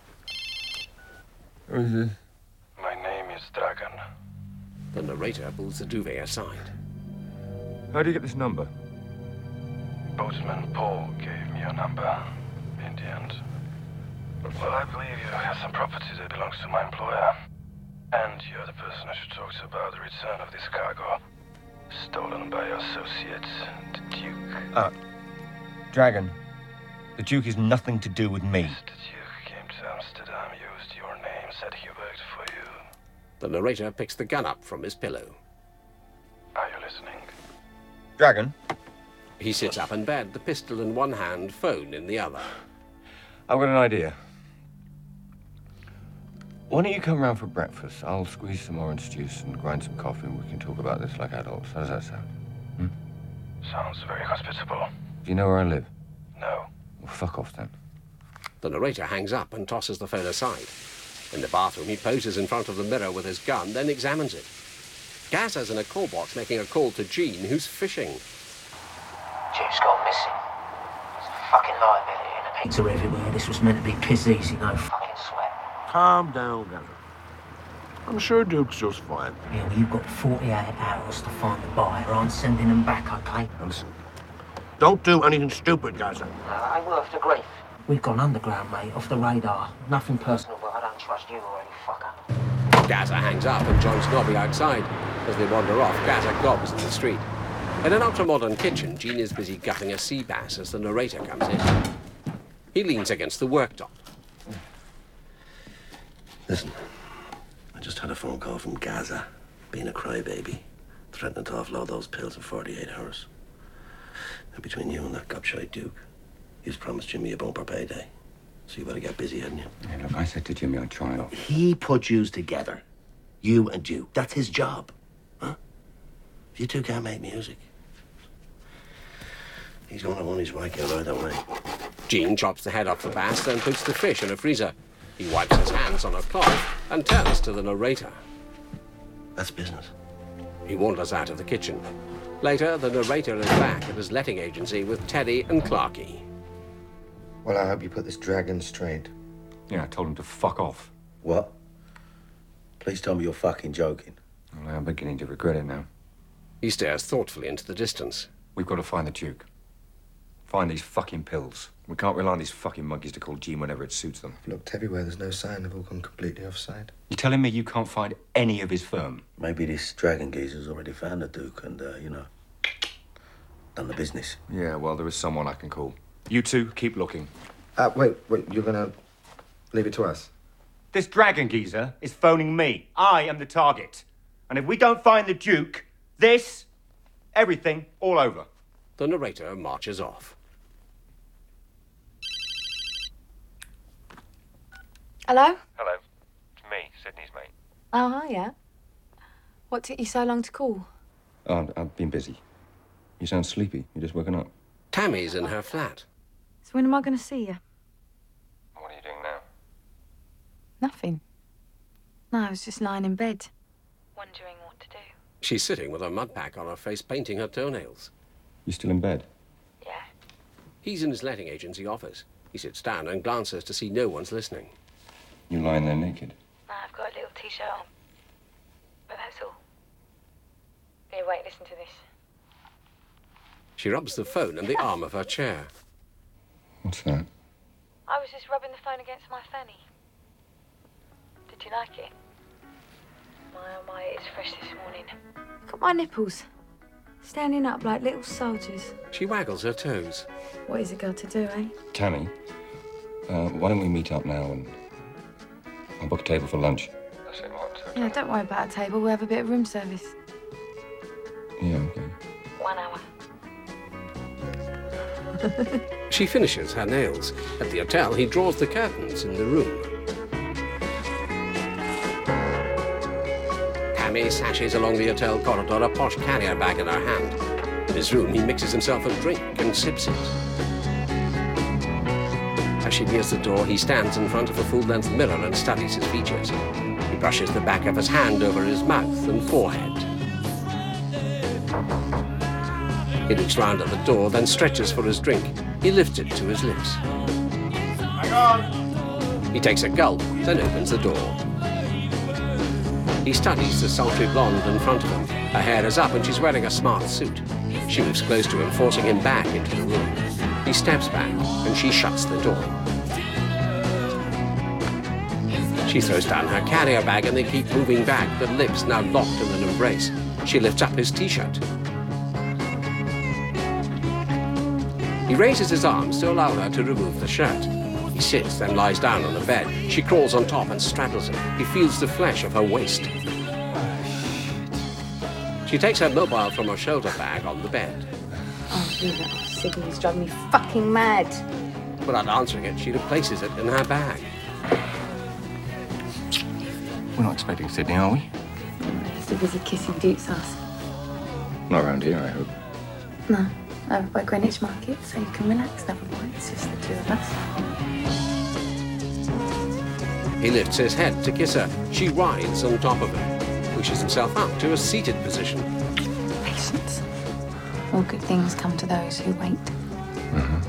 Who is this? My name is Dragan. The narrator pulls the duvet aside. How do you get this number? Boatman Paul gave me your number in the end. Well, I believe you have some property that belongs to my employer. And you're the person I should talk to about the return of this cargo. Stolen by your associate, the Duke. Ah, Dragon. The Duke has nothing to do with me. The Duke came to Amsterdam, used your name, said he worked for you. The narrator picks the gun up from his pillow. Are you listening? Dragon? He sits up in bed, the pistol in one hand, phone in the other. I've got an idea. Why don't you come round for breakfast? I'll squeeze some orange juice and grind some coffee and we can talk about this like adults. How does that sound? Hmm? Sounds very hospitable. Do you know where I live? No. Well, fuck off then. The narrator hangs up and tosses the phone aside. In the bathroom, he poses in front of the mirror with his gun, then examines it. Gazza's in a call box making a call to Gene, who's fishing. Duke's gone missing. It's a fucking liability and the pigs are everywhere. This was meant to be piss easy, no fucking sweat. Calm down, Gazza. I'm sure Duke's just fine. Yeah, well, you've got forty-eight hours to find the buyer. I'm sending them back, okay? Now listen, don't do anything stupid, Gazza. No, ain't worth the grief. We've gone underground, mate, off the radar. Nothing personal, but I don't trust you or any fucker. Gazza hangs up and joins Nobby outside. As they wander off, Gazza gobs in the street. In an ultra-modern kitchen, Gene is busy gutting a sea bass as the narrator comes in. He leans against the worktop. Listen, I just had a phone call from Gazza, being a crybaby, threatening to offload those pills in forty-eight hours. And between you and that gobshite Duke, he's promised Jimmy a bumper payday. So you better get busy, hadn't you? Yeah, look, I said to Jimmy I'd try it. He put yous together. You and Duke. That's his job. Huh? If you two can't make music, he's going to want his right out either way. Gene chops the head off the bass, then puts the fish in a freezer. He wipes his hands on a cloth and turns to the narrator. That's business. He wanders out of the kitchen. Later, the narrator is back at his letting agency with Teddy and Clarky. Well, I hope you put this dragon straight. Yeah, I told him to fuck off. What? Please tell me you're fucking joking. Well, I'm beginning to regret it now. He stares thoughtfully into the distance. We've got to find the Duke. Find these fucking pills. We can't rely on these fucking monkeys to call Gene whenever it suits them. I've looked everywhere, there's no sign. They've all gone completely offside. You're telling me you can't find any of his firm? Maybe this dragon geezer's already found the Duke and, uh, you know, done the business. Yeah, well, there is someone I can call. You two, keep looking. Uh, wait, wait, you're gonna leave it to us? This dragon geezer is phoning me. I am the target. And if we don't find the Duke, this, everything, all over. The narrator marches off. Hello? Hello. It's me, Sydney's mate. Oh, hi, yeah. What took you so long to call? Oh, I've been busy. You sound sleepy. You're just woken up. Tammy's in her flat. So when am I going to see you? What are you doing now? Nothing. No, I was just lying in bed. Wondering what to do. She's sitting with a mud pack on her face, painting her toenails. You still in bed? Yeah. He's in his letting agency office. He sits down and glances to see no one's listening. You lying there naked? No, I've got a little t-shirt on. But that's all. Here, wait, listen to this. She rubs the phone and the arm of her chair. What's that? I was just rubbing the phone against my fanny. Did you like it? My, oh my, it's fresh this morning. Look at my nipples. Standing up like little soldiers. She waggles her toes. What is a girl to do, eh? Tammy, uh, why don't we meet up now and I'll book a table for lunch? I say what? Yeah, don't worry about a table. We'll have a bit of room service. Yeah, okay. One hour. She finishes her nails. At the hotel, he draws the curtains in the room. Tammy sashes along the hotel corridor, a posh carrier bag in her hand. In his room, he mixes himself a drink and sips it. As she nears the door, he stands in front of a full-length mirror and studies his features. He brushes the back of his hand over his mouth and forehead. He looks round at the door, then stretches for his drink. He lifts it to his lips. Hang on! He takes a gulp, then opens the door. He studies the sultry blonde in front of him. Her hair is up and she's wearing a smart suit. She moves close to him, forcing him back into the room. He steps back and she shuts the door. She throws down her carrier bag and they keep moving back, their lips now locked in an embrace. She lifts up his t-shirt. He raises his arms to allow her to remove the shirt. He sits, then lies down on the bed. She crawls on top and straddles him. He feels the flesh of her waist. She takes her mobile from her shoulder bag on the bed. Oh, you little Siggy, he's driving me fucking mad. Without answering it, she replaces it in her bag. We're not expecting Sydney, are we? He's too busy kissing Duke's ass. Not around here, I hope. No, over by Greenwich Market, so you can relax, never mind. It's just the two of us. He lifts his head to kiss her. She rides on top of him, pushes himself up to a seated position. Patience. All good things come to those who wait. Mm-hmm.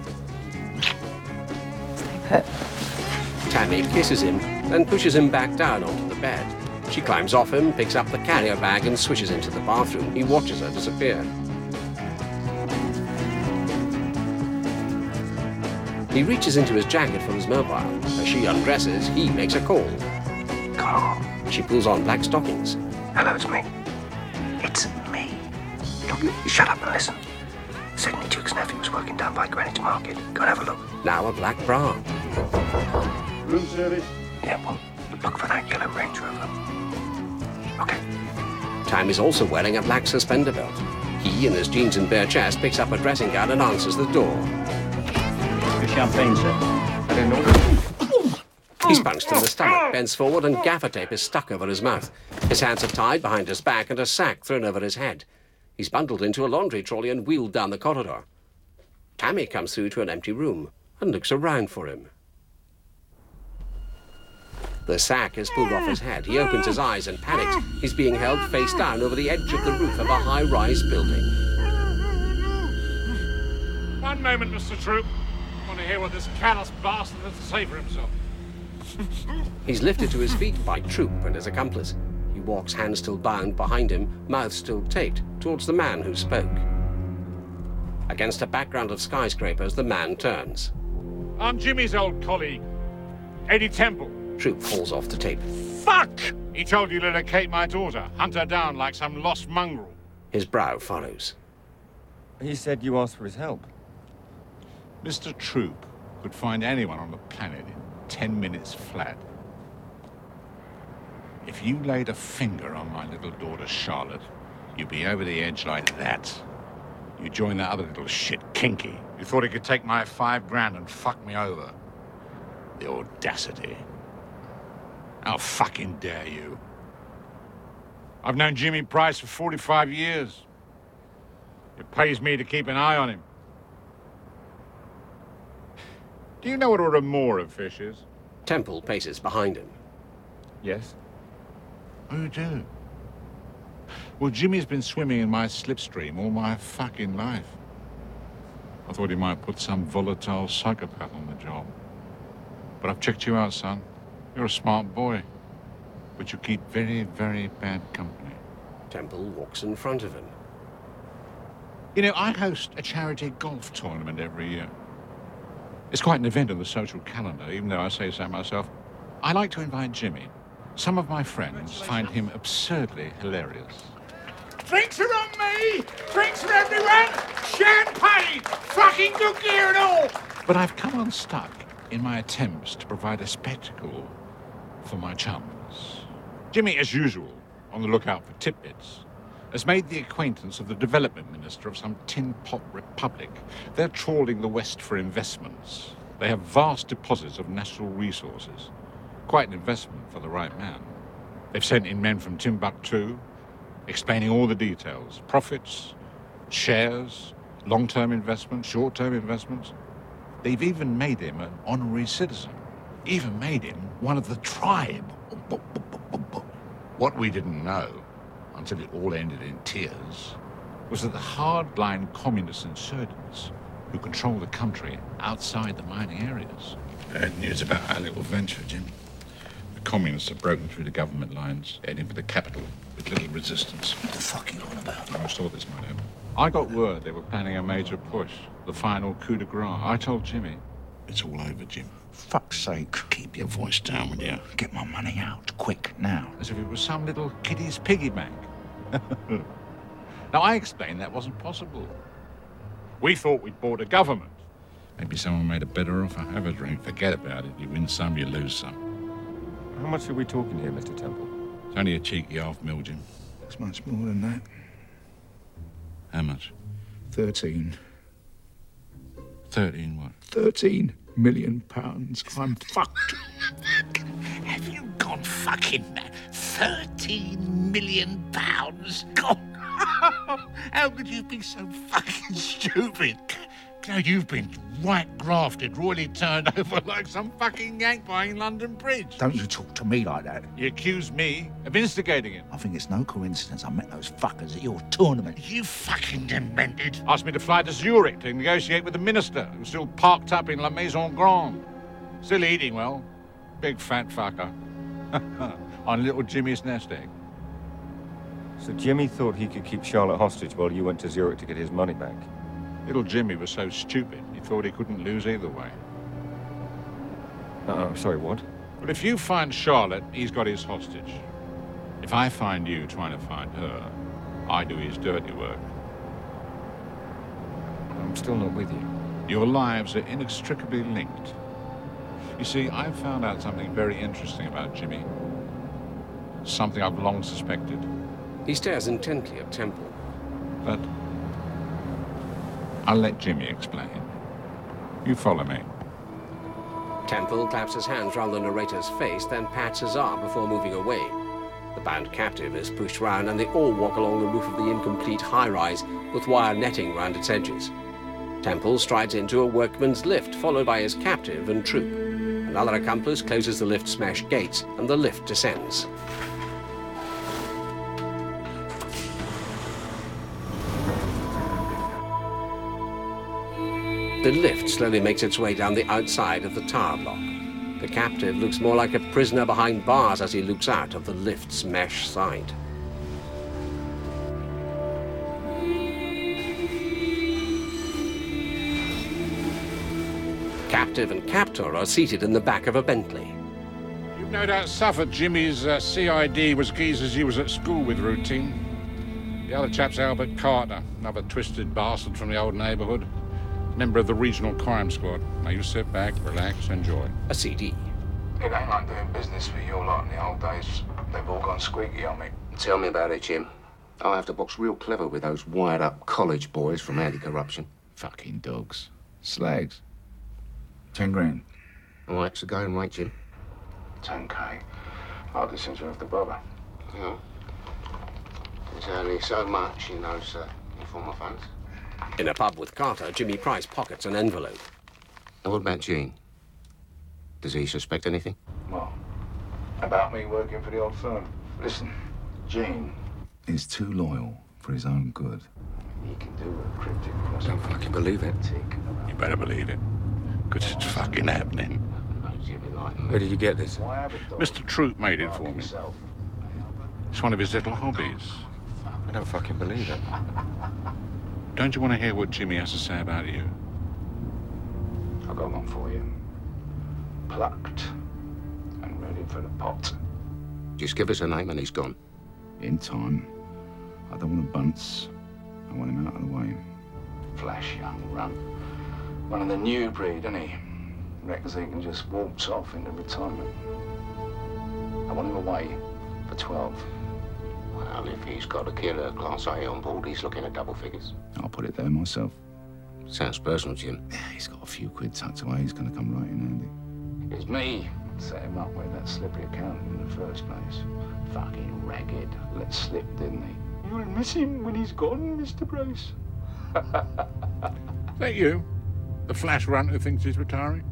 Stay put. Tammy kisses him, then pushes him back down onto the bed. She climbs off him, picks up the carrier bag and swishes into the bathroom. He watches her disappear. He reaches into his jacket for his mobile. As she undresses, he makes a call. Carl. She pulls on black stockings. Hello, it's me. It's me. Look, shut up and listen. Sydney Duke's nephew was working down by Greenwich Market. Go and have a look. Now a black bra. Room service? Yeah, well, look for that yellow Range Rover. Okay. Tam is also wearing a black suspender belt. He, in his jeans and bare chest, picks up a dressing gown and answers the door. Champagne, sir. I didn't know. He's punched in the stomach, bends forward, and gaffer tape is stuck over his mouth. His hands are tied behind his back and a sack thrown over his head. He's bundled into a laundry trolley and wheeled down the corridor. Tammy comes through to an empty room and looks around for him. The sack is pulled off his head. He opens his eyes and panics. He's being held face down over the edge of the roof of a high-rise building. One moment, Mister Troop. I want to hear what this callous bastard has to say for himself. He's lifted to his feet by Troop and his accomplice. He walks, hands still bound, behind him, mouth still taped, towards the man who spoke. Against a background of skyscrapers, the man turns. I'm Jimmy's old colleague, Eddie Temple. Troop falls off the tape. Fuck! He told you to locate my daughter, hunt her down like some lost mongrel. His brow furrows. He said you asked for his help. Mister Troop could find anyone on the planet in ten minutes flat. If you laid a finger on my little daughter, Charlotte, you'd be over the edge like that. You join that other little shit, Kinky. You thought he could take my five grand and fuck me over. The audacity. How fucking dare you? I've known Jimmy Price for forty-five years. It pays me to keep an eye on him. Do you know what a remora fish is? Temple paces behind him. Yes. Oh, you do? Well, Jimmy's been swimming in my slipstream all my fucking life. I thought he might put some volatile psychopath on the job. But I've checked you out, son. You're a smart boy. But you keep very, very bad company. Temple walks in front of him. You know, I host a charity golf tournament every year. It's quite an event on the social calendar, even though I say so myself. I like to invite Jimmy. Some of my friends find him absurdly hilarious. Drinks are on me! Drinks for everyone! Champagne! Fucking good gear and all! But I've come unstuck in my attempts to provide a spectacle for my chums. Jimmy, as usual, on the lookout for tidbits, has made the acquaintance of the development minister of some tin-pot republic. They're trawling the West for investments. They have vast deposits of natural resources. Quite an investment for the right man. They've sent in men from Timbuktu, explaining all the details. Profits, shares, long-term investments, short-term investments. They've even made him an honorary citizen. Even made him one of the tribe. What we didn't know, until it all ended in tears, was that the hard-line communist insurgents who control the country outside the mining areas. Bad news about our little venture, Jim. The communists have broken through the government lines, heading for the capital with little resistance. What the fuck are you on about? I saw this might happen. I got word they were planning a major push, the final coup de grace. I told Jimmy, it's all over, Jim. Fuck's sake, keep your voice down, will you? Get my money out, quick, now. As if it was some little kiddie's piggy bank. Now, I explained that wasn't possible. We thought we'd bought a government. Maybe someone made a better offer. Have a drink, forget about it. You win some, you lose some. How much are we talking here, Mister Temple? It's only a cheeky half mil, Jim. It's much more than that. How much? Thirteen. Thirteen what? Thirteen million pounds. I'm fucked. Have you gone fucking mad? Thirteen million pounds? God, how could you be so fucking stupid? Now you've been right grafted, royally turned over like some fucking yank buying London Bridge. Don't you talk to me like that. You accuse me of instigating it. I think it's no coincidence I met those fuckers at your tournament. You fucking demented. Asked me to fly to Zurich to negotiate with the minister, who's still parked up in La Maison Grande. Still eating well. Big fat fucker. On little Jimmy's nest egg. So Jimmy thought he could keep Charlotte hostage while you went to Zurich to get his money back? Little Jimmy was so stupid, he thought he couldn't lose either way. Uh-oh, sorry, what? Well, if you find Charlotte, he's got his hostage. If I find you trying to find her, I do his dirty work. I'm still not with you. Your lives are inextricably linked. You see, I've found out something very interesting about Jimmy. Something I've long suspected. He stares intently at Temple. But I'll let Jimmy explain. You follow me. Temple claps his hands round the narrator's face, then pats his arm before moving away. The bound captive is pushed round, and they all walk along the roof of the incomplete high-rise with wire netting round its edges. Temple strides into a workman's lift, followed by his captive and troop. Another accomplice closes the lift's smashed gates, and the lift descends. The lift slowly makes its way down the outside of the tower block. The captive looks more like a prisoner behind bars as he looks out of the lift's mesh side. Captive and captor are seated in the back of a Bentley. You've no doubt suffered Jimmy's uh, C I D was geezers he was at school with routine. The other chap's Albert Carter, another twisted bastard from the old neighborhood. Member of the regional crime squad. Now you sit back, relax, enjoy. A C D. It ain't like doing business for your lot in the old days. They've all gone squeaky on me. Tell me about it, Jim. I'll have to box real clever with those wired-up college boys from anti-corruption. Fucking dogs. Slags. Ten grand. All right, so going right, Jim. ten K. Hardly seems to have to bother. Yeah. There's only so much in those uh, informal funds. In a pub with Carter, Jimmy Price pockets an envelope. And what about Gene? Does he suspect anything? Well, about me working for the old firm. Listen, Gene is too loyal for his own good. He can do a cryptic. I don't fucking believe it. You better believe it. Because it's fucking happening. Where did you get this? Mister Troop made it for me. It's one of his little hobbies. I don't fucking believe it. Don't you want to hear what Jimmy has to say about you? I've got one for you. Plucked and ready for the pot. Just give us a name and he's gone. In time. I don't want a bunce. I want him out of the way. Flash young runt. One of the new breed, isn't he? Reckons he can just waltz off into retirement. I want him away for twelve. Well, if he's got a killer class A on board, he's looking at double figures. I'll put it there myself. Sounds personal, Jim. Yeah, he's got a few quid tucked away. He's going to come right in handy. It's me. Set him up with that slippery accountant in the first place. Fucking ragged. Let slip, didn't he? You'll miss him when he's gone, Mister Brace. Is that you? The flash runt who thinks he's retiring?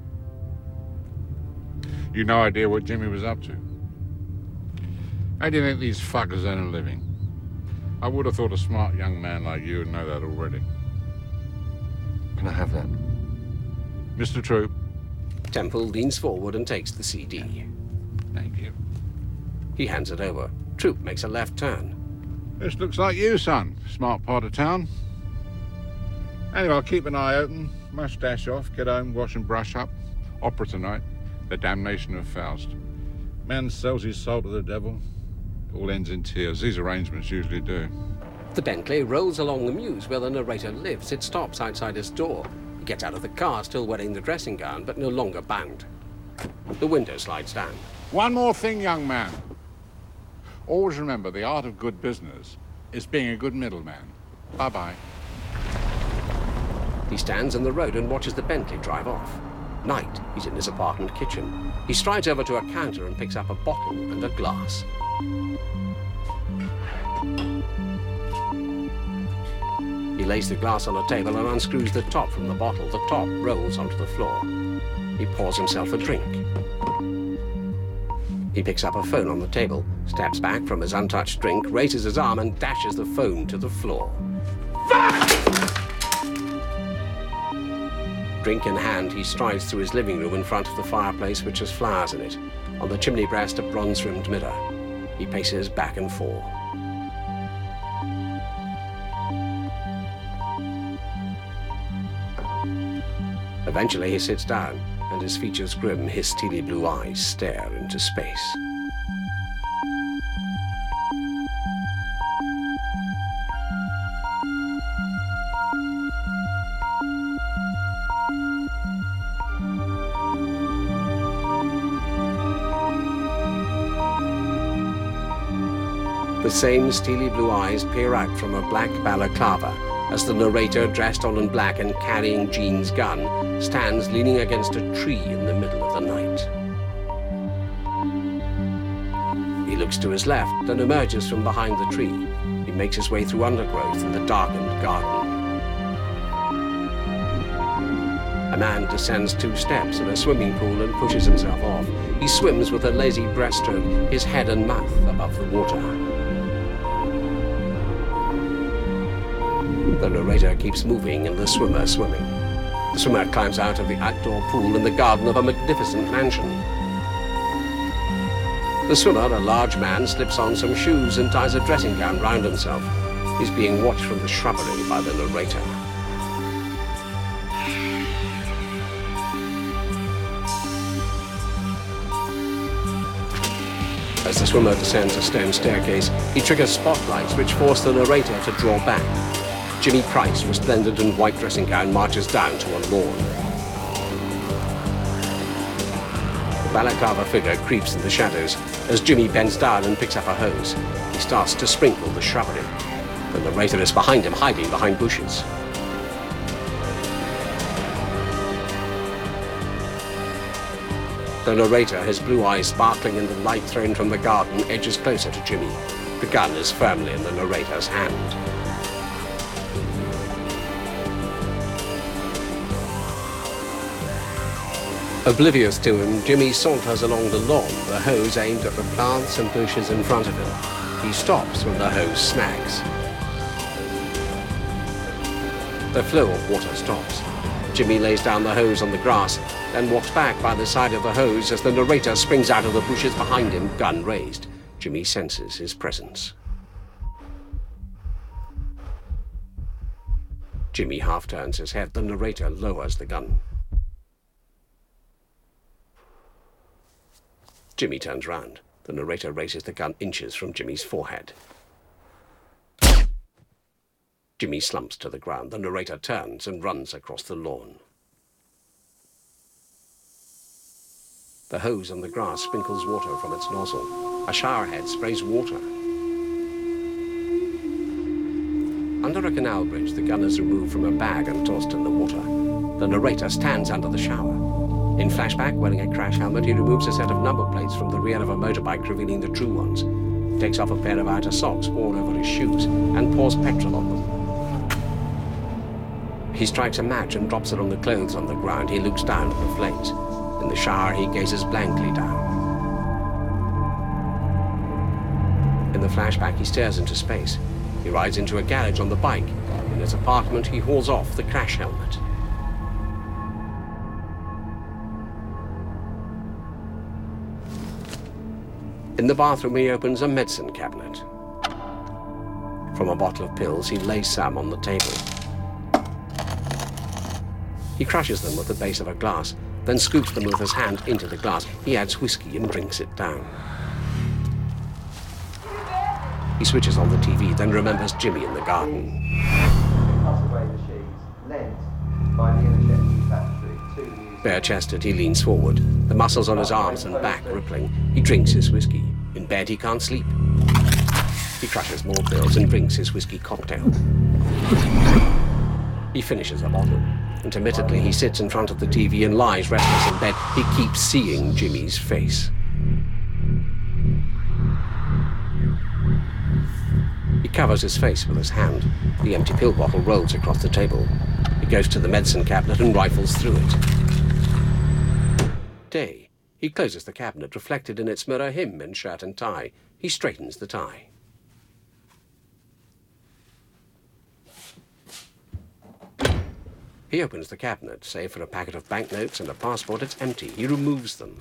You no idea what Jimmy was up to. How do you think these fuckers earn a living? I would have thought a smart young man like you would know that already. Can I have that? Mister Troop. Temple leans forward and takes the C D. Thank you. He hands it over. Troop makes a left turn. This looks like you, son. Smart part of town. Anyway, I'll keep an eye open. Mustache off, get home, wash and brush up. Opera tonight. The Damnation of Faust. Man sells his soul to the devil. It all ends in tears. These arrangements usually do. The Bentley rolls along the mews where the narrator lives. It stops outside his door. He gets out of the car, still wearing the dressing gown, but no longer bound. The window slides down. One more thing, young man. Always remember, the art of good business is being a good middleman. Bye-bye. He stands in the road and watches the Bentley drive off. Night, he's in his apartment kitchen. He strides over to a counter and picks up a bottle and a glass. He lays the glass on a table and unscrews the top from the bottle. The top rolls onto the floor. He pours himself a drink. He picks up a phone on the table, steps back from his untouched drink, raises his arm and dashes the phone to the floor. Drink in hand, he strides through his living room in front of the fireplace, which has flowers in it. On the chimney breast, a bronze-rimmed mirror. He paces back and forth. Eventually, he sits down, and his features grim, his steely blue eyes stare into space. The same steely blue eyes peer out from a black balaclava as the narrator, dressed all in black and carrying Jean's gun, stands leaning against a tree in the middle of the night. He looks to his left and emerges from behind the tree. He makes his way through undergrowth in the darkened garden. A man descends two steps in a swimming pool and pushes himself off. He swims with a lazy breaststroke, his head and mouth above the water. The narrator keeps moving and the swimmer swimming. The swimmer climbs out of the outdoor pool in the garden of a magnificent mansion. The swimmer, a large man, slips on some shoes and ties a dressing gown round himself. He's being watched from the shrubbery by the narrator. As the swimmer descends a stone staircase, he triggers spotlights which force the narrator to draw back. Jimmy Price, resplendent in white dressing gown, marches down to a lawn. The balaclava figure creeps in the shadows as Jimmy bends down and picks up a hose. He starts to sprinkle the shrubbery. The narrator is behind him, hiding behind bushes. The narrator, his blue eyes sparkling in the light thrown from the garden, edges closer to Jimmy. The gun is firmly in the narrator's hand. Oblivious to him, Jimmy saunters along the lawn, the hose aimed at the plants and bushes in front of him. He stops when the hose snags. The flow of water stops. Jimmy lays down the hose on the grass, then walks back by the side of the hose as the narrator springs out of the bushes behind him, gun raised. Jimmy senses his presence. Jimmy half turns his head. The narrator lowers the gun. Jimmy turns round. The narrator raises the gun inches from Jimmy's forehead. Jimmy slumps to the ground. The narrator turns and runs across the lawn. The hose on the grass sprinkles water from its nozzle. A showerhead sprays water. Under a canal bridge, the gun is removed from a bag and tossed in the water. The narrator stands under the shower. In flashback, wearing a crash helmet, he removes a set of number plates from the rear of a motorbike, revealing the true ones. Takes off a pair of outer socks worn over his shoes and pours petrol on them. He strikes a match and drops it on the clothes on the ground. He looks down at the flames. In the shower, he gazes blankly down. In the flashback, he stares into space. He rides into a garage on the bike. In his apartment, he hauls off the crash helmet. In the bathroom, he opens a medicine cabinet. From a bottle of pills, he lays some on the table. He crushes them with the base of a glass, then scoops them with his hand into the glass. He adds whiskey and drinks it down. He switches on the T V, then remembers Jimmy in the garden. Bare-chested, he leans forward, the muscles on his arms and back rippling. He drinks his whiskey. In bed, he can't sleep. He crushes more pills and drinks his whiskey cocktail. He finishes a bottle. Intermittently, he sits in front of the T V and lies restless in bed. He keeps seeing Jimmy's face. He covers his face with his hand. The empty pill bottle rolls across the table. He goes to the medicine cabinet and rifles through it. Day. He closes the cabinet, reflected in its mirror him in shirt and tie. He straightens the tie. He opens the cabinet. Save for a packet of banknotes and a passport, it's empty. He removes them.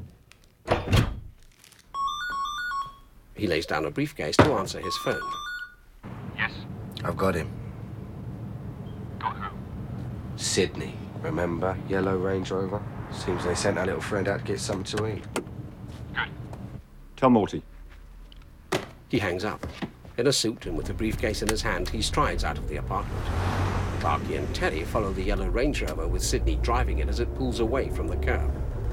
He lays down a briefcase to answer his phone. Yes? I've got him. Got who? Sydney. Remember? Yellow Range Rover? Seems they sent our little friend out to get something to eat. Good. Tell Morty. He hangs up. In a suit and with the briefcase in his hand, he strides out of the apartment. Clarky and Terry follow the yellow Range Rover with Sydney driving it as it pulls away from the curb.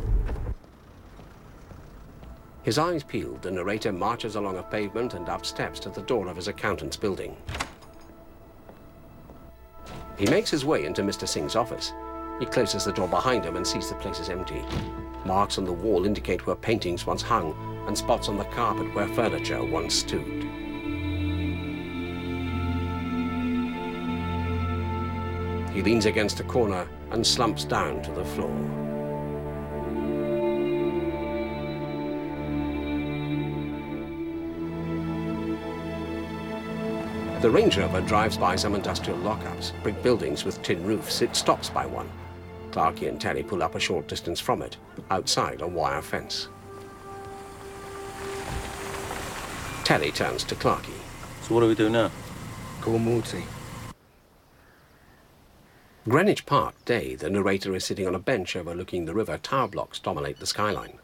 His eyes peeled, the narrator marches along a pavement and up steps to the door of his accountant's building. He makes his way into Mister Singh's office. He closes the door behind him and sees the place is empty. Marks on the wall indicate where paintings once hung, and spots on the carpet where furniture once stood. He leans against a corner and slumps down to the floor. The Range Rover drives by some industrial lockups, brick buildings with tin roofs. It stops by one. Clarky and Terry pull up a short distance from it, outside a wire fence. Terry turns to Clarky. So what do we do now? Call Morty. Greenwich Park, day. The narrator is sitting on a bench overlooking the river. Tower blocks dominate the skyline.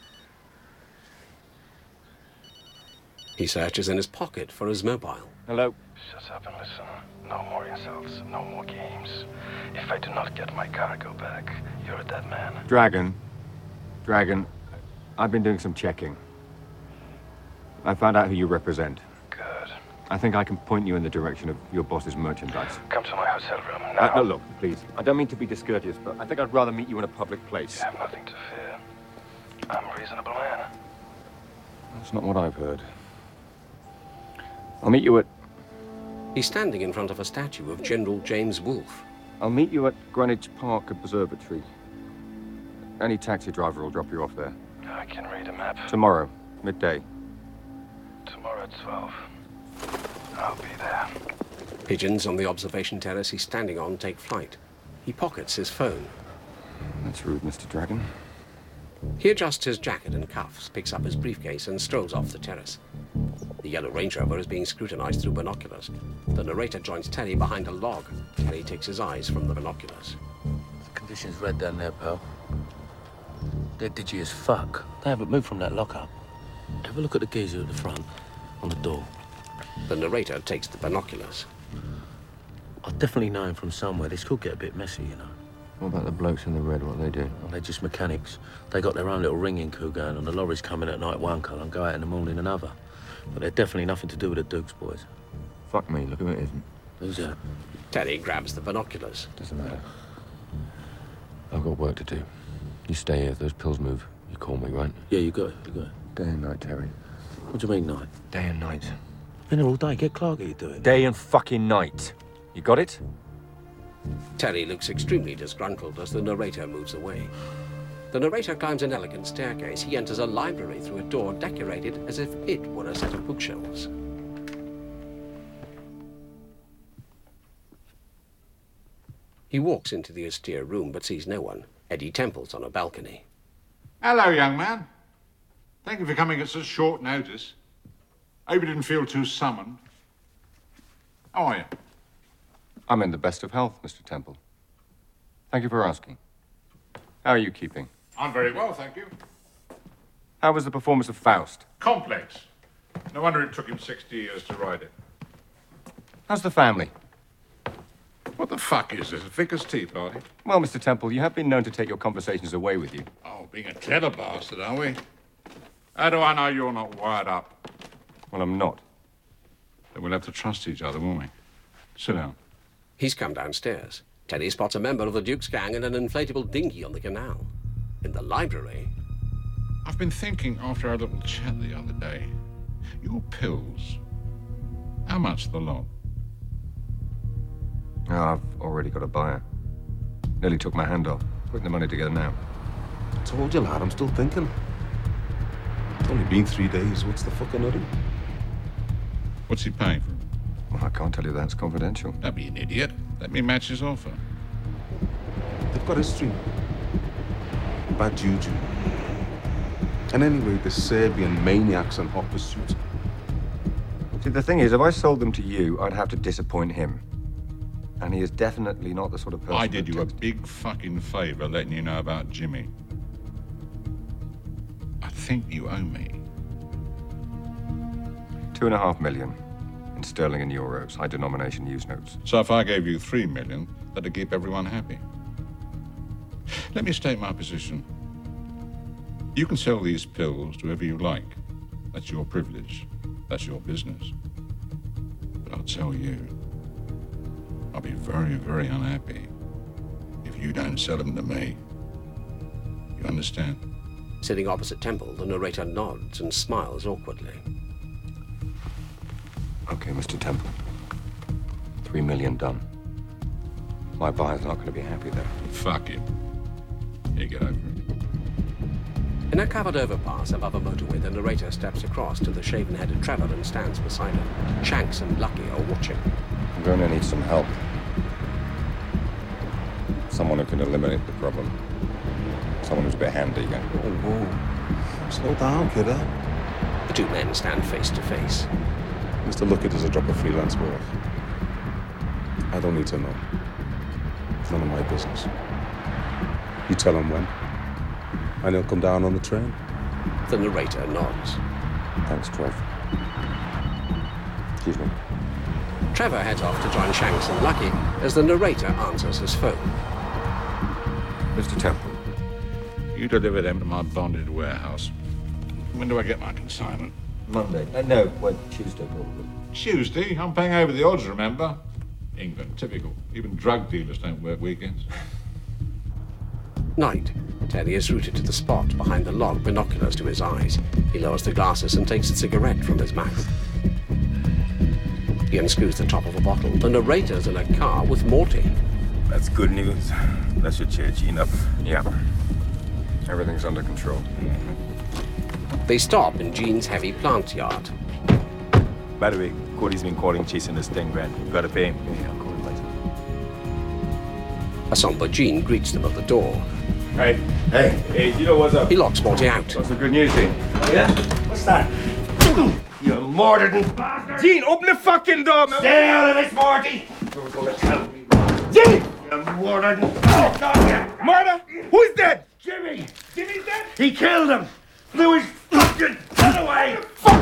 He searches in his pocket for his mobile. Hello. Shut up and listen. No more insults, no more games. If I do not get my cargo back, you're a dead man. Dragon. Dragon. I've been doing some checking. I found out who you represent. Good. I think I can point you in the direction of your boss's merchandise. Come to my hotel room Uh, now. no, look, please. I don't mean to be discourteous, but I think I'd rather meet you in a public place. You have nothing to fear. I'm a reasonable man. That's not what I've heard. I'll meet you at... He's standing in front of a statue of General James Wolfe. I'll meet you at Greenwich Park Observatory. Any taxi driver will drop you off there. I can read a map. Tomorrow, midday. Tomorrow at twelve. I'll be there. Pigeons on the observation terrace he's standing on take flight. He pockets his phone. That's rude, Mister Dragon. He adjusts his jacket and cuffs, picks up his briefcase and strolls off the terrace. The yellow Range Rover is being scrutinized through binoculars. The narrator joins Terry behind a log. Terry takes his eyes from the binoculars. The condition's red down there, pal. They're digi as fuck. They haven't moved from that lockup. Have a look at the geezer at the front, on the door. The narrator takes the binoculars. I definitely know him from somewhere. This could get a bit messy, you know. What about the blokes in the red? What do they do? Well, they're just mechanics. They got their own little ringing coup going on. The lorries come in at night one colour and go out in the morning another. But they're definitely nothing to do with the Duke's boys. Fuck me, look who it isn't. Who's that? Terry grabs the binoculars. Doesn't matter. I've got work to do. You stay here. If those pills move, you call me, right? Yeah, you got it, you got it. Day and night, Terry. What do you mean, night? Day and night. Been here all day. Get Clarky to do it. Day and fucking night. You got it? Terry looks extremely disgruntled as the narrator moves away. The narrator climbs an elegant staircase. He enters a library through a door decorated as if it were a set of bookshelves. He walks into the austere room but sees no one. Eddie Temple's on a balcony. Hello, young man. Thank you for coming at such short notice. Hope you didn't feel too summoned. How are you? I'm in the best of health, Mister Temple. Thank you for asking. How are you keeping? I'm very well, thank you. How was the performance of Faust? Complex. No wonder it took him sixty years to write it. How's the family? What the fuck is this, a vicar's tea party? Well, Mister Temple, you have been known to take your conversations away with you. Oh, being a clever bastard, are we? How do I know you're not wired up? Well, I'm not. Then we'll have to trust each other, won't we? Sit down. He's come downstairs. Teddy spots a member of the Duke's gang in an inflatable dinghy on the canal. In the library... I've been thinking after our little chat the other day. Your pills, how much the lot? Oh, I've already got a buyer. Nearly took my hand off. Putting the money together now. I told you, lad, I'm still thinking. It's only been three days. What's the fucking hurry? What's he paying for it? Well, I can't tell you that. It's confidential. Don't be an idiot. Let me match his offer. They've got history. Bad juju. And anyway, the Serbian maniacs on hot pursuit. See, the thing is, if I sold them to you, I'd have to disappoint him. And he is definitely not the sort of person... I did you a big fucking favor letting you know about Jimmy. I think you owe me. Two and a half million. In sterling and euros. High denomination use notes. So if I gave you three million, that'd keep everyone happy. Let me state my position. You can sell these pills to whoever you like. That's your privilege. That's your business. But I'll tell you, I'll be very, very unhappy if you don't sell them to me. You understand? Sitting opposite Temple, the narrator nods and smiles awkwardly. Okay, Mister Temple. Three million done. My buyer's not going to be happy, though. Fuck him. Here, get over it. In a covered overpass above a motorway, the narrator steps across to the shaven-headed Trevor and stands beside him. Shanks and Lucky are watching. I'm going to need some help. Someone who can eliminate the problem. Someone who's a bit handy again. Whoa, whoa. Slow down, kiddo. The two men stand face to face. Mister Lucky does a drop of freelance work. I don't need to know. It's none of my business. You tell him when, and he'll come down on the train. The narrator nods. Thanks, Trev. Excuse me. Trevor heads off to join Shanks and Lucky as the narrator answers his phone. Mister Temple. You deliver them to my bonded warehouse. When do I get my consignment? Monday. Uh, no, well, Tuesday, probably. Tuesday? I'm paying over the odds, remember? England, typical. Even drug dealers don't work weekends. Night. Teddy is rooted to the spot behind the log, binoculars to his eyes. He lowers the glasses and takes a cigarette from his mouth. He unscrews the top of a bottle. The narrator's in a car with Morty. That's good news. That should cheer Gene up. Yeah. Everything's under control. Mm-hmm. They stop in Gene's heavy plant yard. By the way, Cody's been calling chasing this ten grand. You gotta pay him. Yeah, I'll call him later. A somber Gene greets them at the door. Hey, hey, hey, you know what's up? He locks Morty out. What's the good news, Gene? Oh, yeah? What's that? You murdered bastard! Gene, open the fucking door, man! Stay out of this, Morty! You're gonna tell me. Gene! You murdered... Oh, God, yeah. Murder? Who's dead? Jimmy! Jimmy's dead? He killed him! Blew his fucking head away!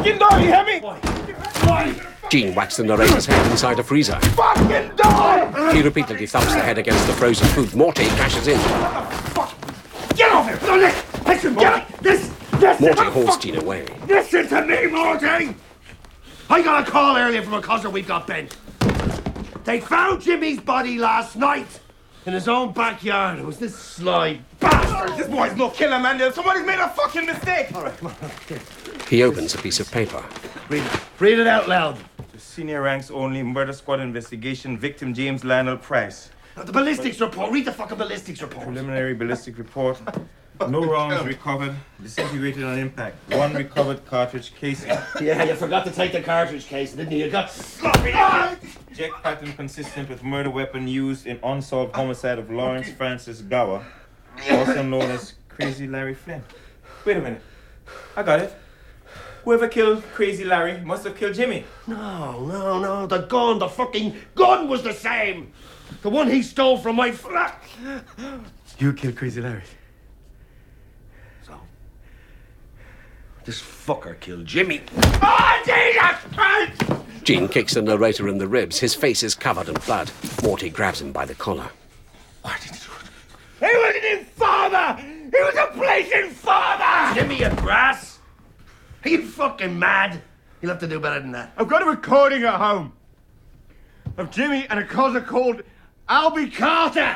fucking door, you hear me? Why? Gene whacks the narrator's head inside a freezer. Fucking door! He repeatedly thumps the head against the frozen food. Morty crashes in. Get off here! No, listen, listen, get this, this. Morty hauls Gene away. Listen to me, Morty! I got a call earlier from a cousin we've got bent. They found Jimmy's body last night in his own backyard. It was this sly bastard. This boy's no killer, man. Somebody's made a fucking mistake. All right, come on. Here. He opens a piece of paper. Read it. Read it out loud. The senior ranks only, murder squad investigation, victim James Lionel Price. Now, the ballistics report. Read the fucking ballistics report. Preliminary ballistic report. No rounds recovered. Disintegrated on impact. One recovered cartridge casing. Yeah, you forgot to take the cartridge case, didn't you? You got sloppy. Check pattern consistent with murder weapon used in unsolved homicide of Lawrence Francis Gower, also known as Crazy Larry Flynn. Wait a minute. I got it. Whoever killed Crazy Larry must have killed Jimmy. No, no, no. The gun, the fucking gun was the same. The one he stole from my flat. You killed Crazy Larry. So, this fucker killed Jimmy. Oh, Jesus Christ! Gene kicks the narrator in the ribs. His face is covered in blood. Morty grabs him by the collar. Why did you do it? He was an informer! He was a blatant informer! Jimmy, you grass! Are you fucking mad? You'll have to do better than that. I've got a recording at home of Jimmy and a cousin called Albie Carter.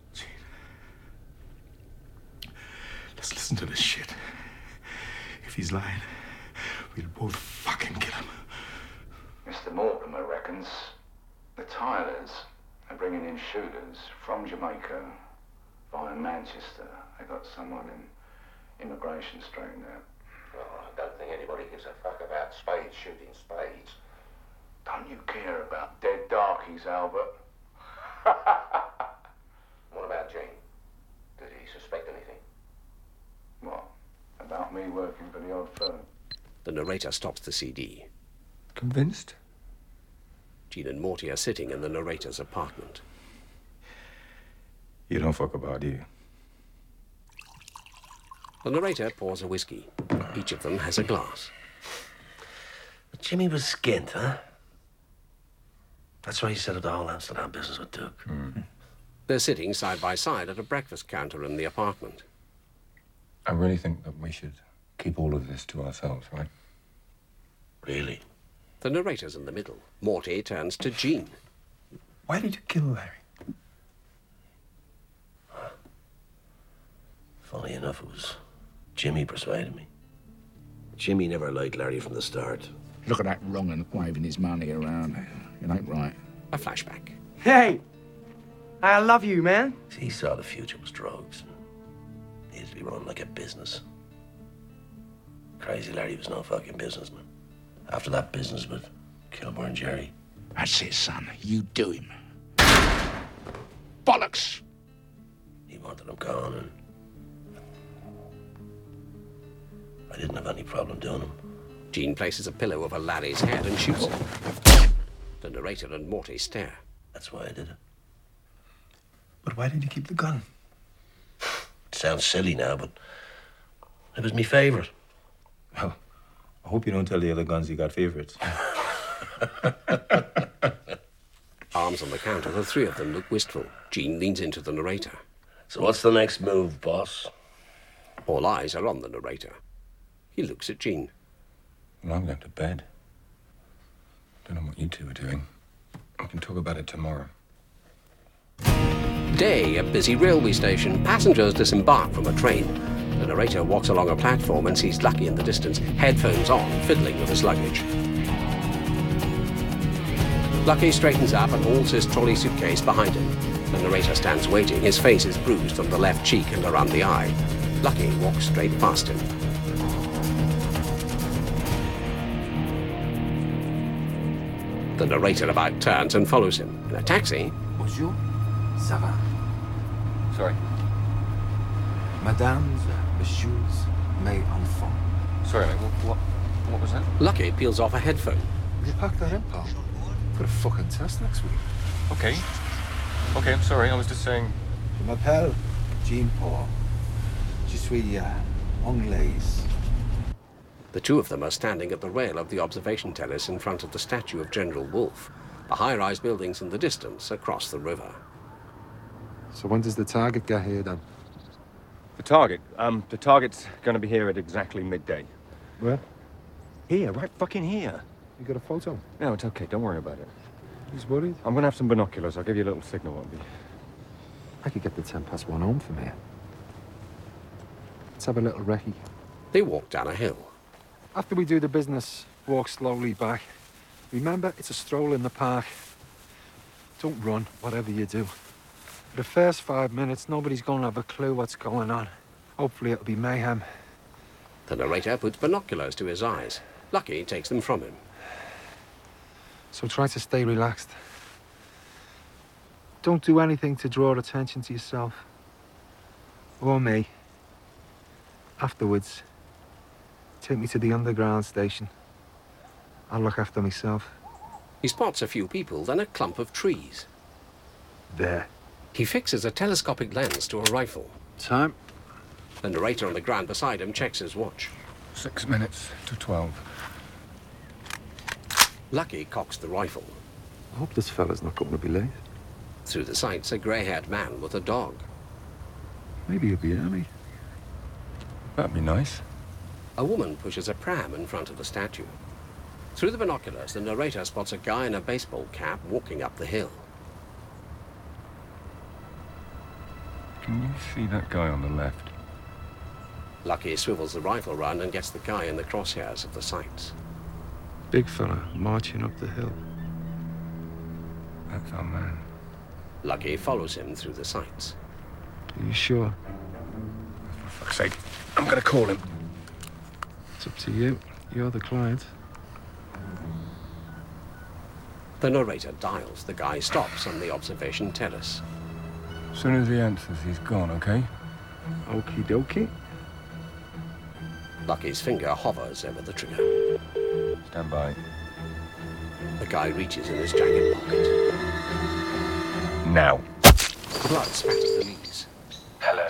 Let's listen to this shit. If he's lying, we'll both fucking kill him. Mister Mortimer reckons the Tylers are bringing in shooters from Jamaica via Manchester. They got someone in immigration straightened out. Oh, I don't think anybody gives a fuck about spades shooting spades. Don't you care about dead darkies, Albert? What about Gene? Did he suspect anything? What? About me working for the odd firm? The narrator stops the C D. Convinced? Gene and Morty are sitting in the narrator's apartment. You don't fuck about, do you? The narrator pours a whiskey. Each of them has a glass. Jimmy was skint, huh? That's why he set up the whole Amsterdam business with Duke. Mm. They're sitting side by side at a breakfast counter in the apartment. I really think that we should keep all of this to ourselves, right? Really? The narrator's in the middle. Morty turns to Gene. Why did you kill Larry? Funny enough, it was Jimmy persuaded me. Jimmy never liked Larry from the start. Look at that wrong and waving his money around. It ain't right. A flashback. Hey! I love you, man. He saw the future was drugs. He needed to be run like a business. Crazy Larry was no fucking businessman. After that business with Kilburn Jerry. That's it, son. You do him. Bollocks! He wanted him gone, and I didn't have any problem doing him. Gene places a pillow over Larry's head and shoots him. The narrator and Morty stare. That's why I did it. But why did you keep the gun? It sounds silly now, but it was my favourite. Well, I hope you don't tell the other guns you got favourites. Arms on the counter, the three of them look wistful. Gene leans into the narrator. So what's the next move, boss? All eyes are on the narrator. He looks at Gene. Well, I'm going to bed. Don't know what you two are doing. We can talk about it tomorrow. Day, a busy railway station. Passengers disembark from a train. The narrator walks along a platform and sees Lucky in the distance, headphones on, fiddling with his luggage. Lucky straightens up and hauls his trolley suitcase behind him. The narrator stands waiting. His face is bruised on the left cheek and around the eye. Lucky walks straight past him. The narrator about turns and follows him. In a taxi... Bonjour. Ça va? Sorry. Madames, messieurs, mes enfants. Sorry, mate, what, what, what was that? Lucky peels off a headphone. Will you pack that in, pal? I've got a fucking test next week. Okay. Okay, I'm sorry, I was just saying... Je m'appelle Jean Paul. Je suis uh, anglaise. The two of them are standing at the rail of the observation terrace in front of the statue of General Wolfe, the high-rise buildings in the distance across the river. So when does the target get here, then? The target? Um, the target's gonna be here at exactly midday. Where? Here, right fucking here. You got a photo? No, it's okay. Don't worry about it. Who's worried? I'm gonna have some binoculars. I'll give you a little signal, won't be? I could get the ten past one home from here. Let's have a little recce. They walk down a hill. After we do the business, walk slowly back. Remember, it's a stroll in the park. Don't run, whatever you do. For the first five minutes, nobody's gonna have a clue what's going on. Hopefully it'll be mayhem. The narrator puts binoculars to his eyes. Lucky takes them from him. So try to stay relaxed. Don't do anything to draw attention to yourself. Or me. Afterwards, take me to the underground station. I'll look after myself. He spots a few people, then a clump of trees. There. He fixes a telescopic lens to a rifle. Time? The narrator on the ground beside him checks his watch. Six minutes to twelve. Lucky cocks the rifle. I hope this fella's not going to be late. Through the sights, a grey-haired man with a dog. Maybe he'll be early. That'd be nice. A woman pushes a pram in front of the statue. Through the binoculars, the narrator spots a guy in a baseball cap walking up the hill. Can you see that guy on the left? Lucky swivels the rifle round and gets the guy in the crosshairs of the sights. Big fella marching up the hill. That's our man. Lucky follows him through the sights. Are you sure? For fuck's sake, I'm gonna call him. It's up to you. You're the client. The narrator dials. The guy stops on the observation terrace. As soon as he answers, he's gone, okay? Okie dokie. Lucky's finger hovers over the trigger. Stand by. The guy reaches in his jacket pocket. Now. Blood spatters the leaves. Hello.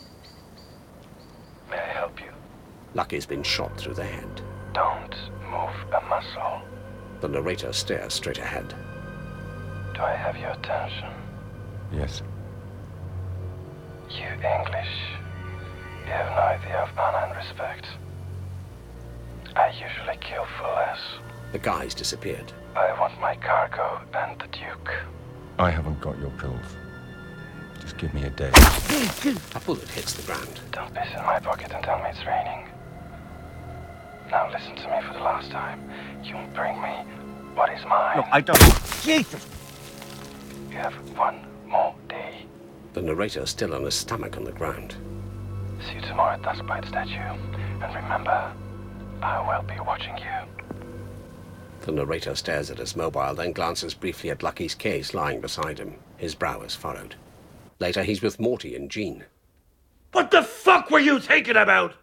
May I help you? Lucky's been shot through the head. Don't move a muscle. The narrator stares straight ahead. Do I have your attention? Yes. You English. You have no idea of honor and respect. I usually kill for less. The guy's disappeared. I want my cargo and the Duke. I haven't got your pills. Just give me a day. A bullet hits the ground. Don't piss in my pocket and tell me it's raining. Now listen to me for the last time. You bring me what is mine. No, I don't. Jesus! You have one more day. The narrator still on his stomach on the ground. See you tomorrow at dusk by the statue. And remember, I will be watching you. The narrator stares at his mobile, then glances briefly at Lucky's case lying beside him. His brow is furrowed. Later, he's with Morty and Jean. What the fuck were you thinking about?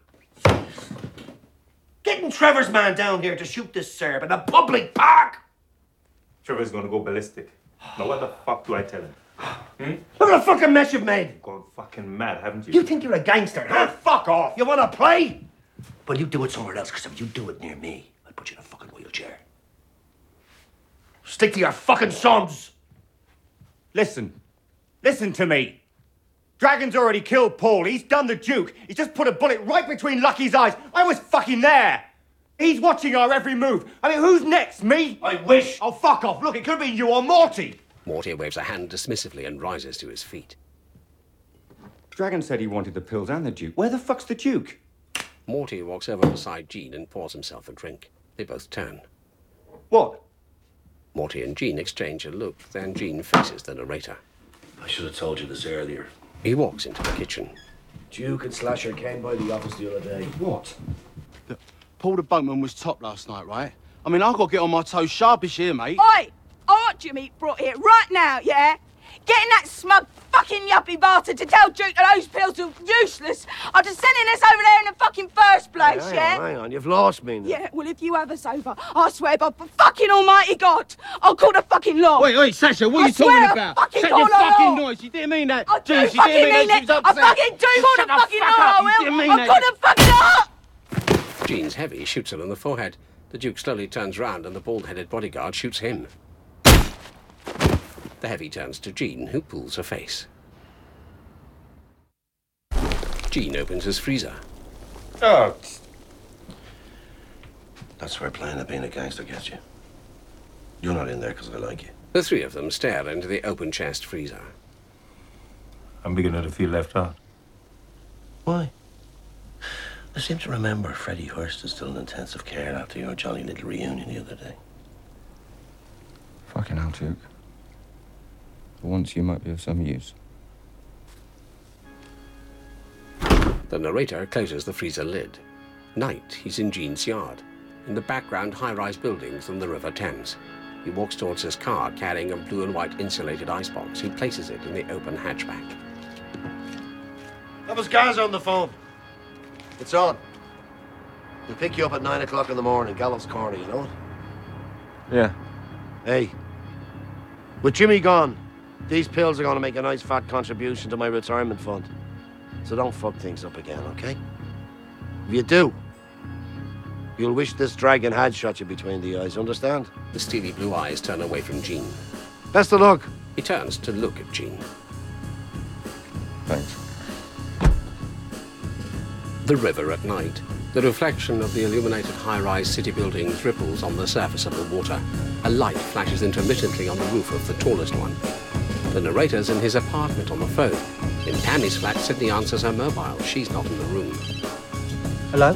Getting Trevor's man down here to shoot this Serb in a public park? Trevor's gonna go ballistic. Now what the fuck do I tell him? Hmm? Look at the fucking mess you've made. You've gone fucking mad, haven't you? You think you're a gangster, huh? Fuck off. You want to play? Well, you do it somewhere else, because if you do it near me, I'll put you in a fucking wheelchair. Stick to your fucking sons. Listen. Listen to me. Dragon's already killed Paul. He's done the Duke. He's just put a bullet right between Lucky's eyes. I was fucking there. He's watching our every move. I mean, who's next? Me? I wish. Oh, fuck off. Look, it could be you or Morty. Morty waves a hand dismissively and rises to his feet. Dragon said he wanted the pills and the Duke. Where the fuck's the Duke? Morty walks over beside Jean and pours himself a drink. They both turn. What? Morty and Jean exchange a look, then Jean faces the narrator. I should have told you this earlier. He walks into the kitchen. Duke and Slasher came by the office the other day. What? Paul the boatman was top last night, right? I mean, I've got to get on my toes sharpish here, mate. Oi! I want Jimmy brought here right now, yeah? Getting that smug fucking yuppie bastard to tell Duke that those pills are useless. I'm just sending us over there in the fucking first place, Hang yeah? on, hang on, you've lost me now. Yeah, well, if you have us over, I swear by fucking almighty God, I'll call the fucking law. Wait, wait, Sasha, what I are you swear talking I'll about? fucking Shut call your the fucking law. noise. You didn't mean that. I do Jeez, you fucking didn't mean mean that. it. She was I upset. fucking do Shut call the the fucking fuck law, up. I You will. didn't mean I'll that. call the fucking law. Jean Jean's heavy shoots her in the forehead. The Duke slowly turns round and the bald-headed bodyguard shoots him. The heavy turns to Jean, who pulls her face. Jean opens his freezer. Oh. That's where playing at being a gangster gets you. You're not in there because I like you. The three of them stare into the open chest freezer. I'm beginning to feel left out. Why? I seem to remember Freddie Hurst is still in intensive care after your jolly little reunion the other day. Fucking hell, Duke. For once you might be of some use. The narrator closes the freezer lid. Night, he's in Jean's yard. In the background, high-rise buildings and the River Thames. He walks towards his car, carrying a blue and white insulated icebox. He places it in the open hatchback. That was Gaza on the phone. It's on. We'll pick you up at nine o'clock in the morning, Gallows Corner, you know it? Yeah. Hey, with Jimmy gone, these pills are going to make a nice fat contribution to my retirement fund. So don't fuck things up again, okay? If you do, you'll wish this dragon had shot you between the eyes, understand? The steely blue eyes turn away from Jean. Best of luck. He turns to look at Jean. Thanks. The river at night. The reflection of the illuminated high-rise city buildings ripples on the surface of the water. A light flashes intermittently on the roof of the tallest one. The narrator's in his apartment on the phone. In Tammy's flat, Sydney answers her mobile. She's not in the room. Hello?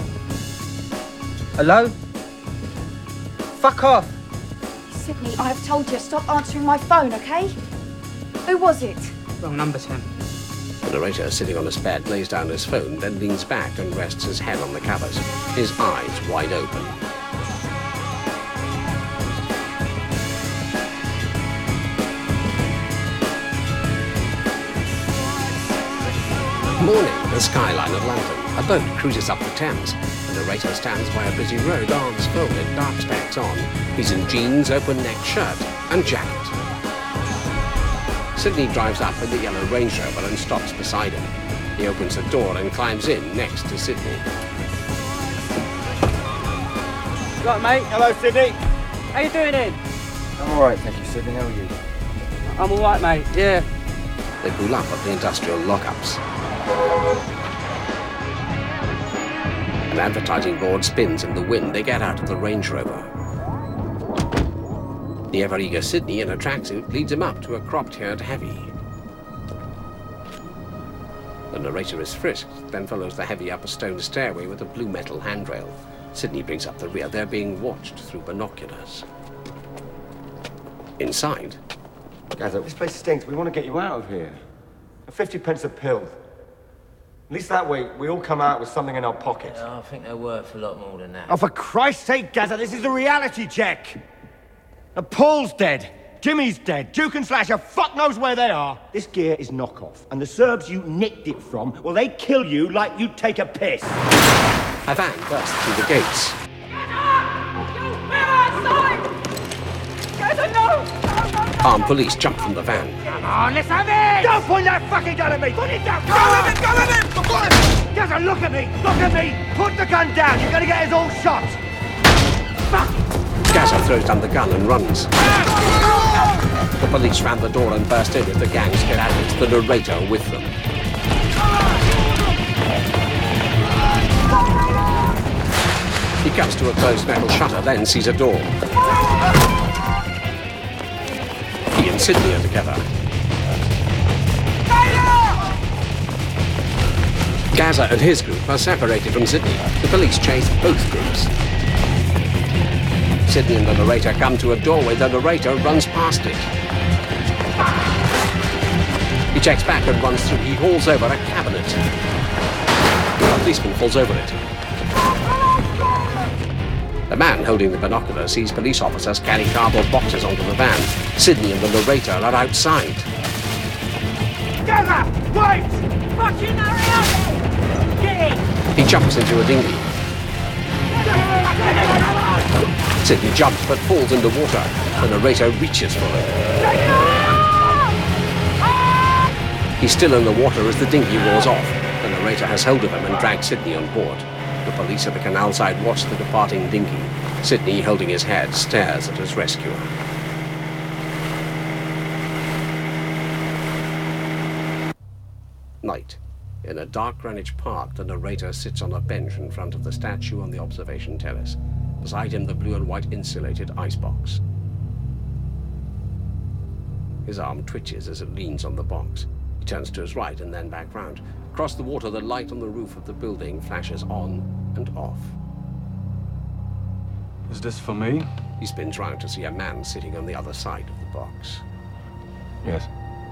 Hello? Fuck off! Sydney, I have told you, stop answering my phone, okay? Who was it? Wrong number, Sam. The narrator, sitting on his bed, lays down his phone, then leans back and rests his head on the covers, his eyes wide open. Morning, the skyline of London. A boat cruises up the Thames. The narrator stands by a busy road, arms folded, dark specs on. He's in jeans, open-necked shirt and jacket. Sydney drives up in the yellow Range Rover and stops beside him. He opens the door and climbs in next to Sydney. Right, mate. Hello, Sydney. How you doing, Ed? I'm all right, thank you, Sydney. How are you? I'm all right, mate. Yeah. They pull up at the industrial lockups. An advertising board spins in the wind. They get out of the Range Rover. The ever-eager Sydney in a tracksuit leads him up to a cropped-haired heavy. The narrator is frisked, then follows the heavy up a stone stairway with a blue metal handrail. Sydney brings up the rear. They're being watched through binoculars. Inside... Gaza, this place stinks. We want to get you out of here. A fifty pence a pill. At least that way, we all come out with something in our pockets. Yeah, I think they're worth a lot more than that. Oh, for Christ's sake, Gaza, this is a reality check! And Paul's dead. Jimmy's dead. Duke and Slasher, fuck knows where they are. This gear is knockoff. And the Serbs you nicked it from, well, they kill you like you'd take a piss. A van bursts through the gates. Armed police jump from the van. Come on, let's have it! Don't point that fucking gun at me! Put it down! Go at him! Go at him! Come on! Gaza, look at me! Look at me! Put the gun down! You're gonna get us all shot! Fuck! Gaza throws down the gun and runs. The police ram the door and burst in as the gang skedaddles, the narrator with them. He comes to a closed metal shutter, then sees a door. He and Sydney are together. Gaza and his group are separated from Sydney. The police chase both groups. Sydney and the narrator come to a doorway. The narrator runs past it. He checks back and runs through. He hauls over a cabinet. A policeman falls over it. The man holding the binocular sees police officers carry cardboard boxes onto the van. Sydney and the narrator are outside. Gaza! Wait! Fucking hurry up! Get in! He jumps into a dinghy. Sydney jumps but falls in the water. The narrator reaches for him. He's still in the water as the dinghy roars off. The narrator has hold of him and drags Sydney on board. The police at the canal side watch the departing dinghy. Sidney, holding his head, stares at his rescuer. Night. In a dark Greenwich Park, the narrator sits on a bench in front of the statue on the observation terrace. Beside him, the blue and white insulated icebox. His arm twitches as it leans on the box. He turns to his right and then back round. Across the water, the light on the roof of the building flashes on and off. Is this for me? He spins round to see a man sitting on the other side of the box. Yes.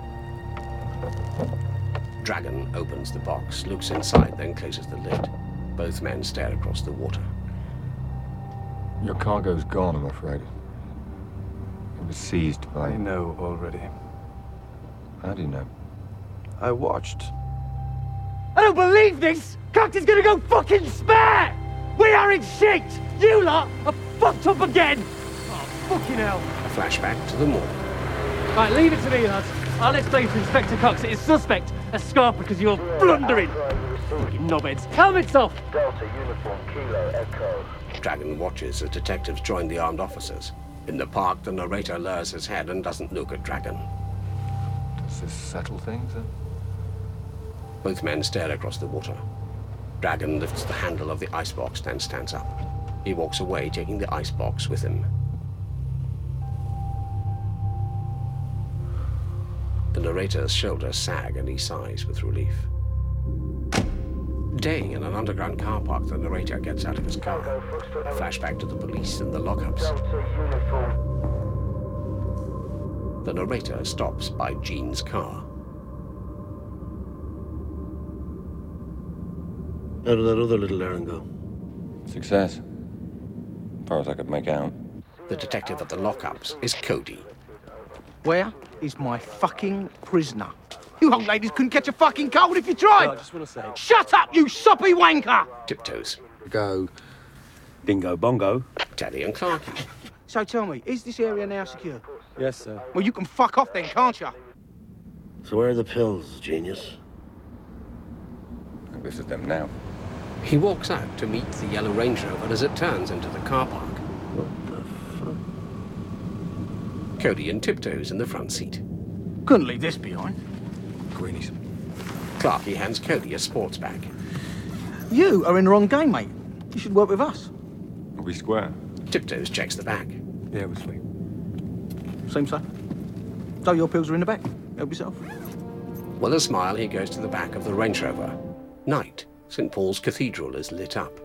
Dragon opens the box, looks inside, then closes the lid. Both men stare across the water. Your cargo's gone, I'm afraid. It was seized by... I know already. How do you know? I watched. I don't believe this! Cox is gonna go fucking spare! We are in shit! You lot are fucked up again! Oh, fucking hell. A flashback to the morning. Right, leave it to me, lads. I'll explain to Inspector Cox that his suspect has scarfed because you're blundering. Fucking knobheads. Helmets off! Delta Uniform Kilo Echo. Dragon watches as detectives join the armed officers. In the park, the narrator lowers his head and doesn't look at Dragon. Does this settle things, then? Both men stare across the water. Dragon lifts the handle of the icebox, then stands up. He walks away, taking the icebox with him. The narrator's shoulders sag and he sighs with relief. Day in an underground car park, the narrator gets out of his car. A flashback to the police and the lockups. The narrator stops by Jean's car. How did that other little errand go? Success. As far as I could make out. The detective at the lockups is Cody. Where is my fucking prisoner? You old ladies couldn't catch a fucking cold if you tried. No, I just want to say... Shut up, you soppy wanker! Tiptoes. Go. Bingo bongo. Teddy and Clarky. So tell me, is this area now secure? Yes, sir. Well, you can fuck off then, can't you? So where are the pills, genius? This is them now. He walks out to meet the yellow Range Rover as it turns into the car park. What the fuck? Cody and Tiptoes in the front seat. Couldn't leave this behind. Greenies. Clarky hands Cody a sports bag. You are in the wrong game, mate. You should work with us. Are we square? Tiptoes checks the bag. Yeah, we're sweet. Seems so. So your pills are in the back. Help yourself. With a smile, he goes to the back of the Range Rover. Night. Saint Paul's Cathedral is lit up.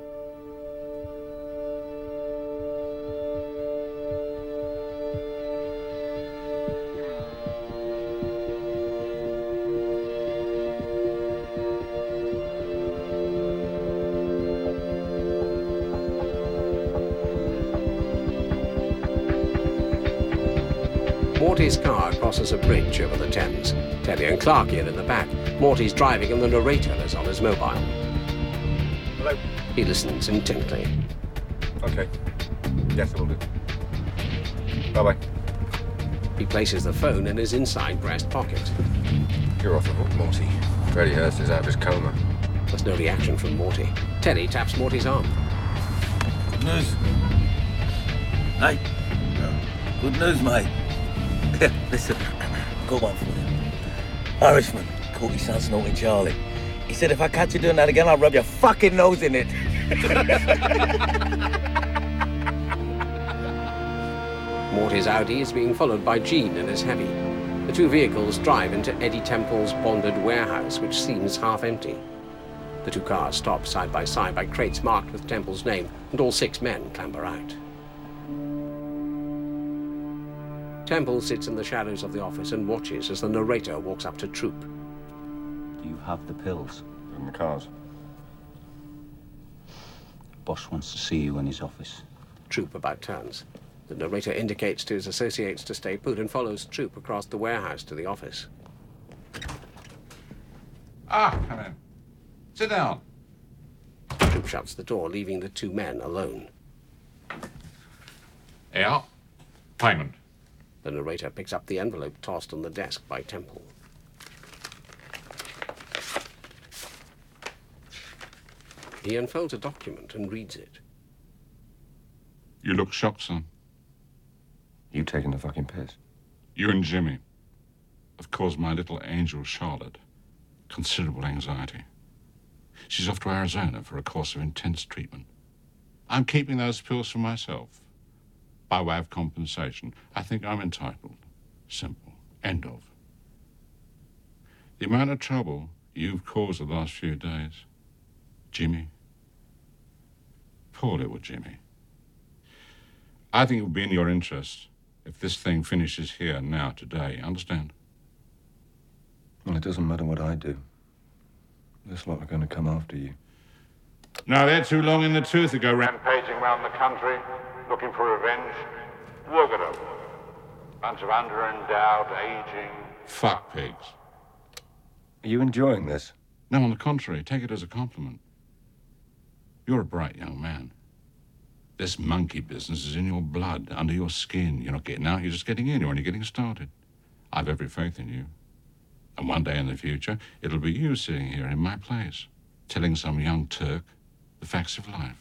Morty's car crosses a bridge over the Thames. Teddy and Clarky are in the back. Morty's driving and the narrator is on his mobile. Hello? He listens intently. Okay. Yes, I will do. Bye-bye. He places the phone in his inside breast pocket. You're off the hook, Morty. Freddie Hurst is out of his coma. There's no reaction from Morty. Teddy taps Morty's arm. Good news. Hey. Good news, mate. Yeah, listen, got one for you. Irishman caught his son snorting Charlie. He said if I catch you doing that again, I'll rub your fucking nose in it. Morty's Audi is being followed by Jean and his Heavy. The two vehicles drive into Eddie Temple's bonded warehouse, which seems half empty. The two cars stop side by side by crates marked with Temple's name, and all six men clamber out. Temple sits in the shadows of the office and watches as the narrator walks up to Troop. Do you have the pills? In the cars. Boss wants to see you in his office. Troop about turns. The narrator indicates to his associates to stay put and follows Troop across the warehouse to the office. Ah, come in. Sit down. Troop shuts the door, leaving the two men alone. Yeah. Payment. The narrator picks up the envelope tossed on the desk by Temple. He unfolds a document and reads it. You look shocked, son. You taking the fucking piss? You and Jimmy have caused my little angel Charlotte considerable anxiety. She's off to Arizona for a course of intense treatment. I'm keeping those pills for myself. By way of compensation, I think I'm entitled. Simple. End of. The amount of trouble you've caused the last few days, Jimmy, poor little Jimmy. I think it would be in your interest if this thing finishes here now, today. Understand? Well, it doesn't matter what I do. This lot are going to come after you. No, they're too long in the tooth to go rampaging around the country, looking for revenge. Work it over. Bunch of under-endowed, aging... fuck pigs. Are you enjoying this? No, on the contrary, take it as a compliment. You're a bright young man. This monkey business is in your blood, under your skin. You're not getting out, you're just getting in. You're only getting started. I've every faith in you. And one day in the future, it'll be you sitting here in my place, telling some young Turk the facts of life.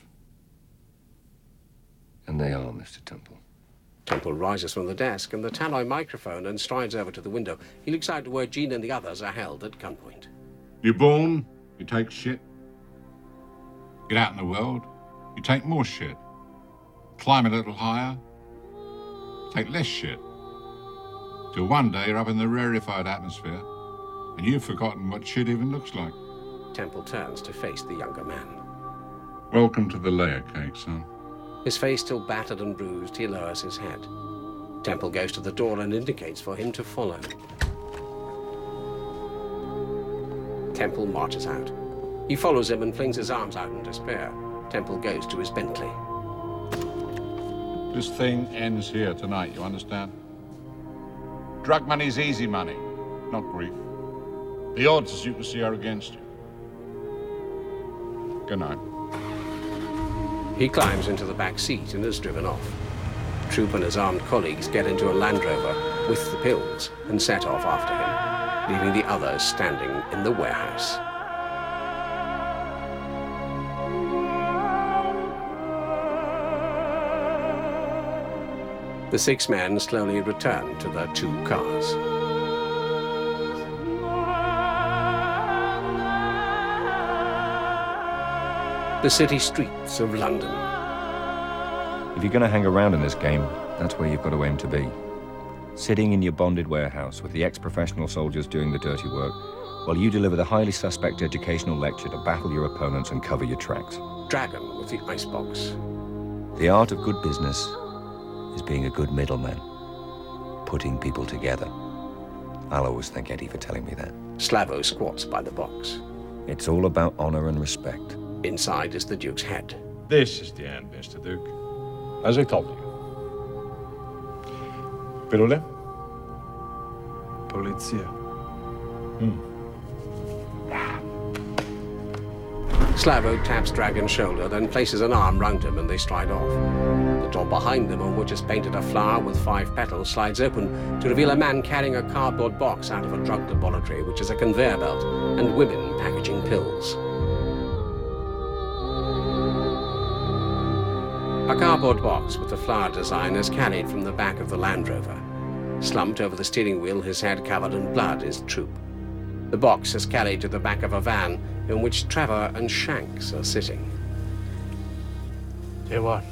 And they are, Mister Temple. Temple rises from the desk and the tannoy microphone and strides over to the window. He looks out to where Jean and the others are held at gunpoint. You're born, you take shit. Get out in the world, you take more shit. Climb a little higher, take less shit. Till one day you're up in the rarefied atmosphere and you've forgotten what shit even looks like. Temple turns to face the younger man. Welcome to the layer cake, son. His face still battered and bruised, he lowers his head. Temple goes to the door and indicates for him to follow. Temple marches out. He follows him and flings his arms out in despair. Temple goes to his Bentley. This thing ends here tonight, you understand? Drug money's easy money, not grief. The odds, as you can see, are against you. Good night. He climbs into the back seat and is driven off. Troop and his armed colleagues get into a Land Rover with the pills and set off after him, leaving the others standing in the warehouse. The six men slowly return to their two cars. The city streets of London. If you're going to hang around in this game, that's where you've got to aim to be. Sitting in your bonded warehouse with the ex-professional soldiers doing the dirty work, while you deliver the highly suspect educational lecture to baffle your opponents and cover your tracks. Dragon with the icebox. The art of good business is being a good middleman, putting people together. I'll always thank Eddie for telling me that. Slavo squats by the box. It's all about honor and respect. Inside is the Duke's head. This is the end, Mister Duke. As I told you. Pilule? Polizia. Hmm. Slavo taps Dragon's shoulder, then places an arm round him and they stride off. The door behind them, on which is painted a flower with five petals, slides open to reveal a man carrying a cardboard box out of a drug laboratory, which is a conveyor belt, and women packaging pills. A cardboard box with the flower design is carried from the back of the Land Rover. Slumped over the steering wheel, his head covered in blood, is Troop. The box is carried to the back of a van in which Trevor and Shanks are sitting. Tell you what,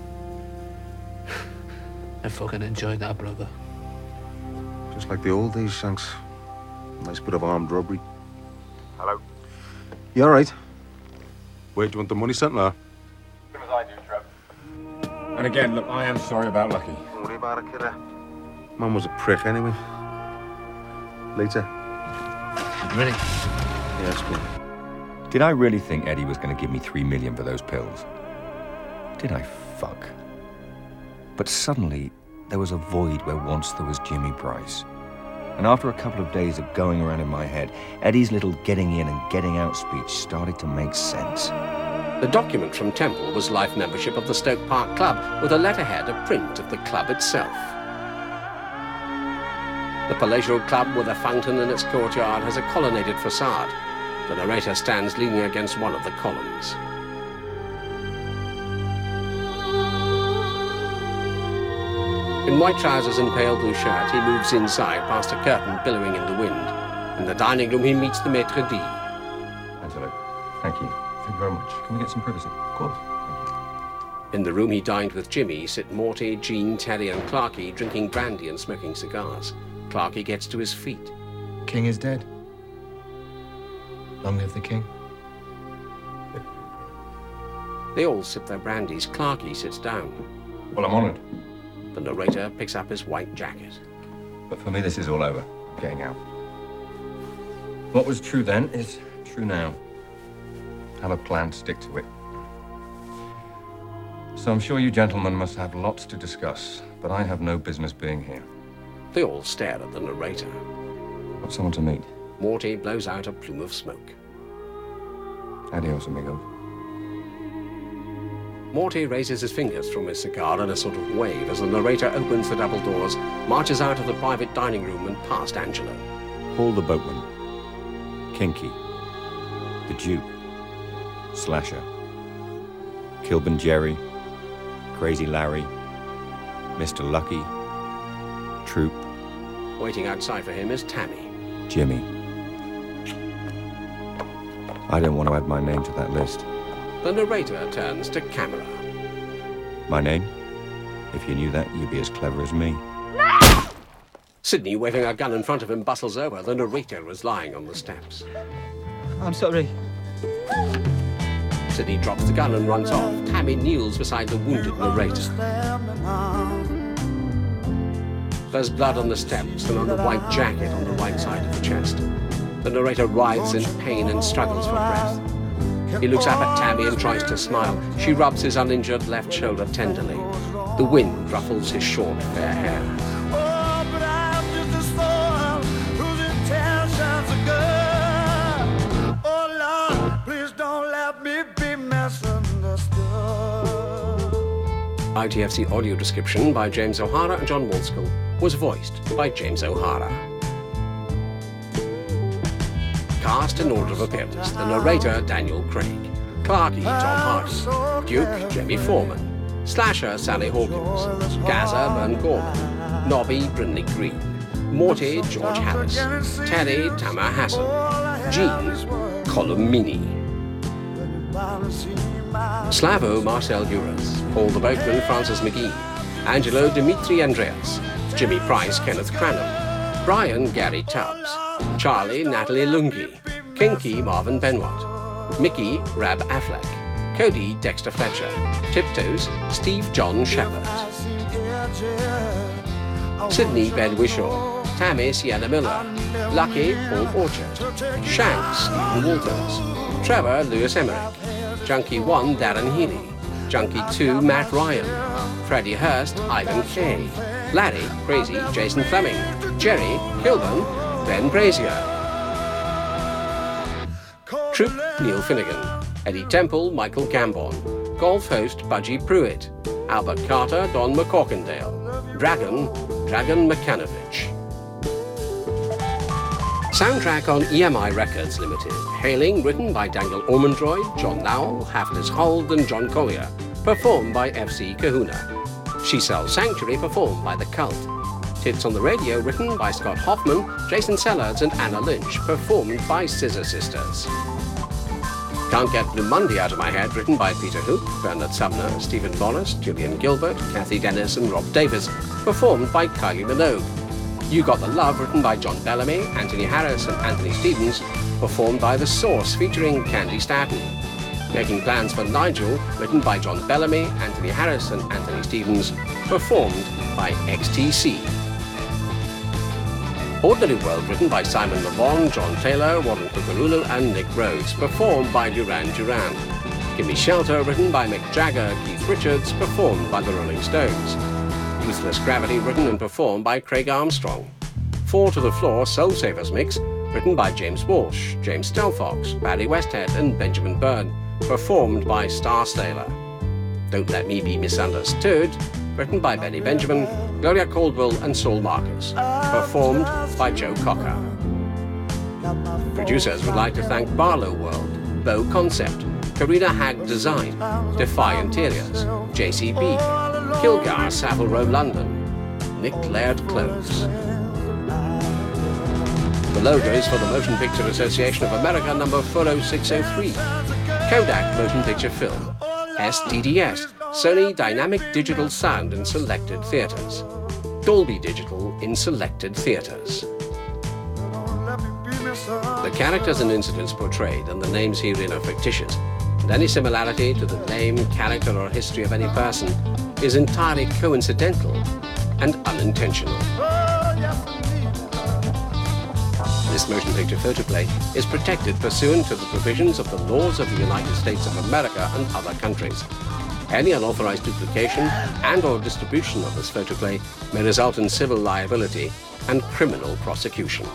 I fucking enjoyed that, brother. Just like the old days, Shanks. Nice bit of armed robbery. Hello? You all right? Where do you want the money sent now? As soon as I do, Trev. And again, look, I am sorry about Lucky. Don't worry about it, kidder. Man was a prick anyway. Later. Ready? Yes, good. Did I really think Eddie was going to give me three million for those pills? Did I fuck? But suddenly, there was a void where once there was Jimmy Price. And after a couple of days of going around in my head, Eddie's little getting in and getting out speech started to make sense. The document from Temple was life membership of the Stoke Park Club, with a letterhead a print of the club itself. The palatial club with a fountain in its courtyard has a colonnaded facade. The narrator stands leaning against one of the columns. In white trousers and pale blue shirt, he moves inside past a curtain billowing in the wind. In the dining room, he meets the maître d'. Angelo, thank you. Thank you very much. Can we get some privacy? Of course. In the room he dined with Jimmy sit Morty, Jean, Terry and Clarky drinking brandy and smoking cigars. Clarky gets to his feet. King is dead. Long live the king. They all sip their brandies. Clarky sits down. Well, I'm honoured. The narrator picks up his white jacket. But for me, this is all over. Getting out. What was true then is true now. Have a plan, stick to it. So I'm sure you gentlemen must have lots to discuss, but I have no business being here. They all stare at the narrator. Got someone to meet. Morty blows out a plume of smoke. Adios, amigo. Morty raises his fingers from his cigar in a sort of wave as the narrator opens the double doors, marches out of the private dining room and past Angelo. Paul the boatman. Kinky. The Duke. Slasher. Kilburn Jerry. Crazy Larry. Mister Lucky. Troop. Waiting outside for him is Tammy. Jimmy. I don't want to add my name to that list. The narrator turns to camera. My name? If you knew that, you'd be as clever as me. Sidney, waving a gun in front of him, bustles over. The narrator is lying on the steps. I'm sorry. Sidney drops the gun and runs off. Tammy kneels beside the wounded narrator. There's blood on the steps and on the white jacket on the right side of the chest. The narrator writhes in pain and struggles for breath. He looks up at Tammy and tries to smile. She rubs his uninjured left shoulder tenderly. The wind ruffles his short, fair hair. I T F C audio description by James O'Hara and John Walskill was voiced by James O'Hara. Cast in order of appearance: the narrator Daniel Craig, Clarky Tom Hardy, Duke Jamie Foreman, Slasher Sally Hawkins, Gaza Vern Gordon, Nobby Brinley Green, Morty George Harris, Terry Tamar Hassan, Jean Colum Meaney, Slavo Marcel Uras, Paul the Boatman Francis McGee, Angelo Dimitri Andreas, Jimmy Price Kenneth Cranham, Brian Gary Tubbs, Charlie Natalie Lungi, Kinky Marvin Benwatt, Mickey Rab Affleck, Cody Dexter Fletcher, Tiptoes Steve John Shepherd, Sidney Ben Wishaw, Tammy Sienna Miller, Lucky Paul Orchard, Shanks Stephen Walters, Trevor Lewis Emmerich, Junkie one Darren Healy, Junkie two Matt Ryan, Freddie Hurst Ivan Kay, Larry Crazy Jason Fleming, Jerry Kilburn Ben Brazier, Troop Neil Finnegan, Eddie Temple Michael Gambon, Golf host Budgie Pruitt, Albert Carter Don McCorkindale, Dragon Dragon Makanovich. Soundtrack on E M I Records Limited. Hailing written by Daniel Ormondroyd, John Nowell, Hafiz Hold and John Collier. Performed by F C Kahuna. She Sells Sanctuary performed by The Cult. Tits on the Radio written by Scott Hoffman, Jason Sellards and Anna Lynch. Performed by Scissor Sisters. Can't Get Blue Monday Out of My Head written by Peter Hook, Bernard Sumner, Stephen Wallace, Julian Gilbert, Kathy Dennis and Rob Davis. Performed by Kylie Minogue. You Got the Love, written by John Bellamy, Anthony Harris and Anthony Stevens, performed by The Source, featuring Candy Staton. Making Plans for Nigel, written by John Bellamy, Anthony Harris and Anthony Stevens, performed by X T C. Ordinary World, written by Simon Le Bon, John Taylor, Warren Cucurullo and Nick Rhodes, performed by Duran Duran. Gimme Shelter, written by Mick Jagger, Keith Richards, performed by the Rolling Stones. Ruthless Gravity, written and performed by Craig Armstrong. Four to the Floor Soul Savers Mix, written by James Walsh, James Stelfox, Barry Westhead and Benjamin Byrne, performed by Star Staler. Don't Let Me Be Misunderstood, written by Benny Benjamin, Gloria Caldwell and Saul Marcus, performed by Joe Cocker. Producers would like to thank Barlow World, Bow Concept, Karina Hag Design, Defy Interiors, J C B, Kilgar Savile Row London, Nick-Laird clothes. The logo is for the Motion Picture Association of America number four oh six oh three. Kodak Motion Picture Film. S D D S, Sony Dynamic Digital Sound in selected theatres. Dolby Digital in selected theatres. The characters and incidents portrayed and the names herein are fictitious, and any similarity to the name, character or history of any person is entirely coincidental and unintentional. This motion picture photoplay is protected pursuant to the provisions of the laws of the United States of America and other countries. Any unauthorized duplication and or distribution of this photoplay may result in civil liability and criminal prosecution.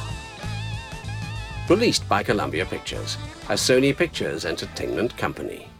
Released by Columbia Pictures, a Sony Pictures Entertainment company.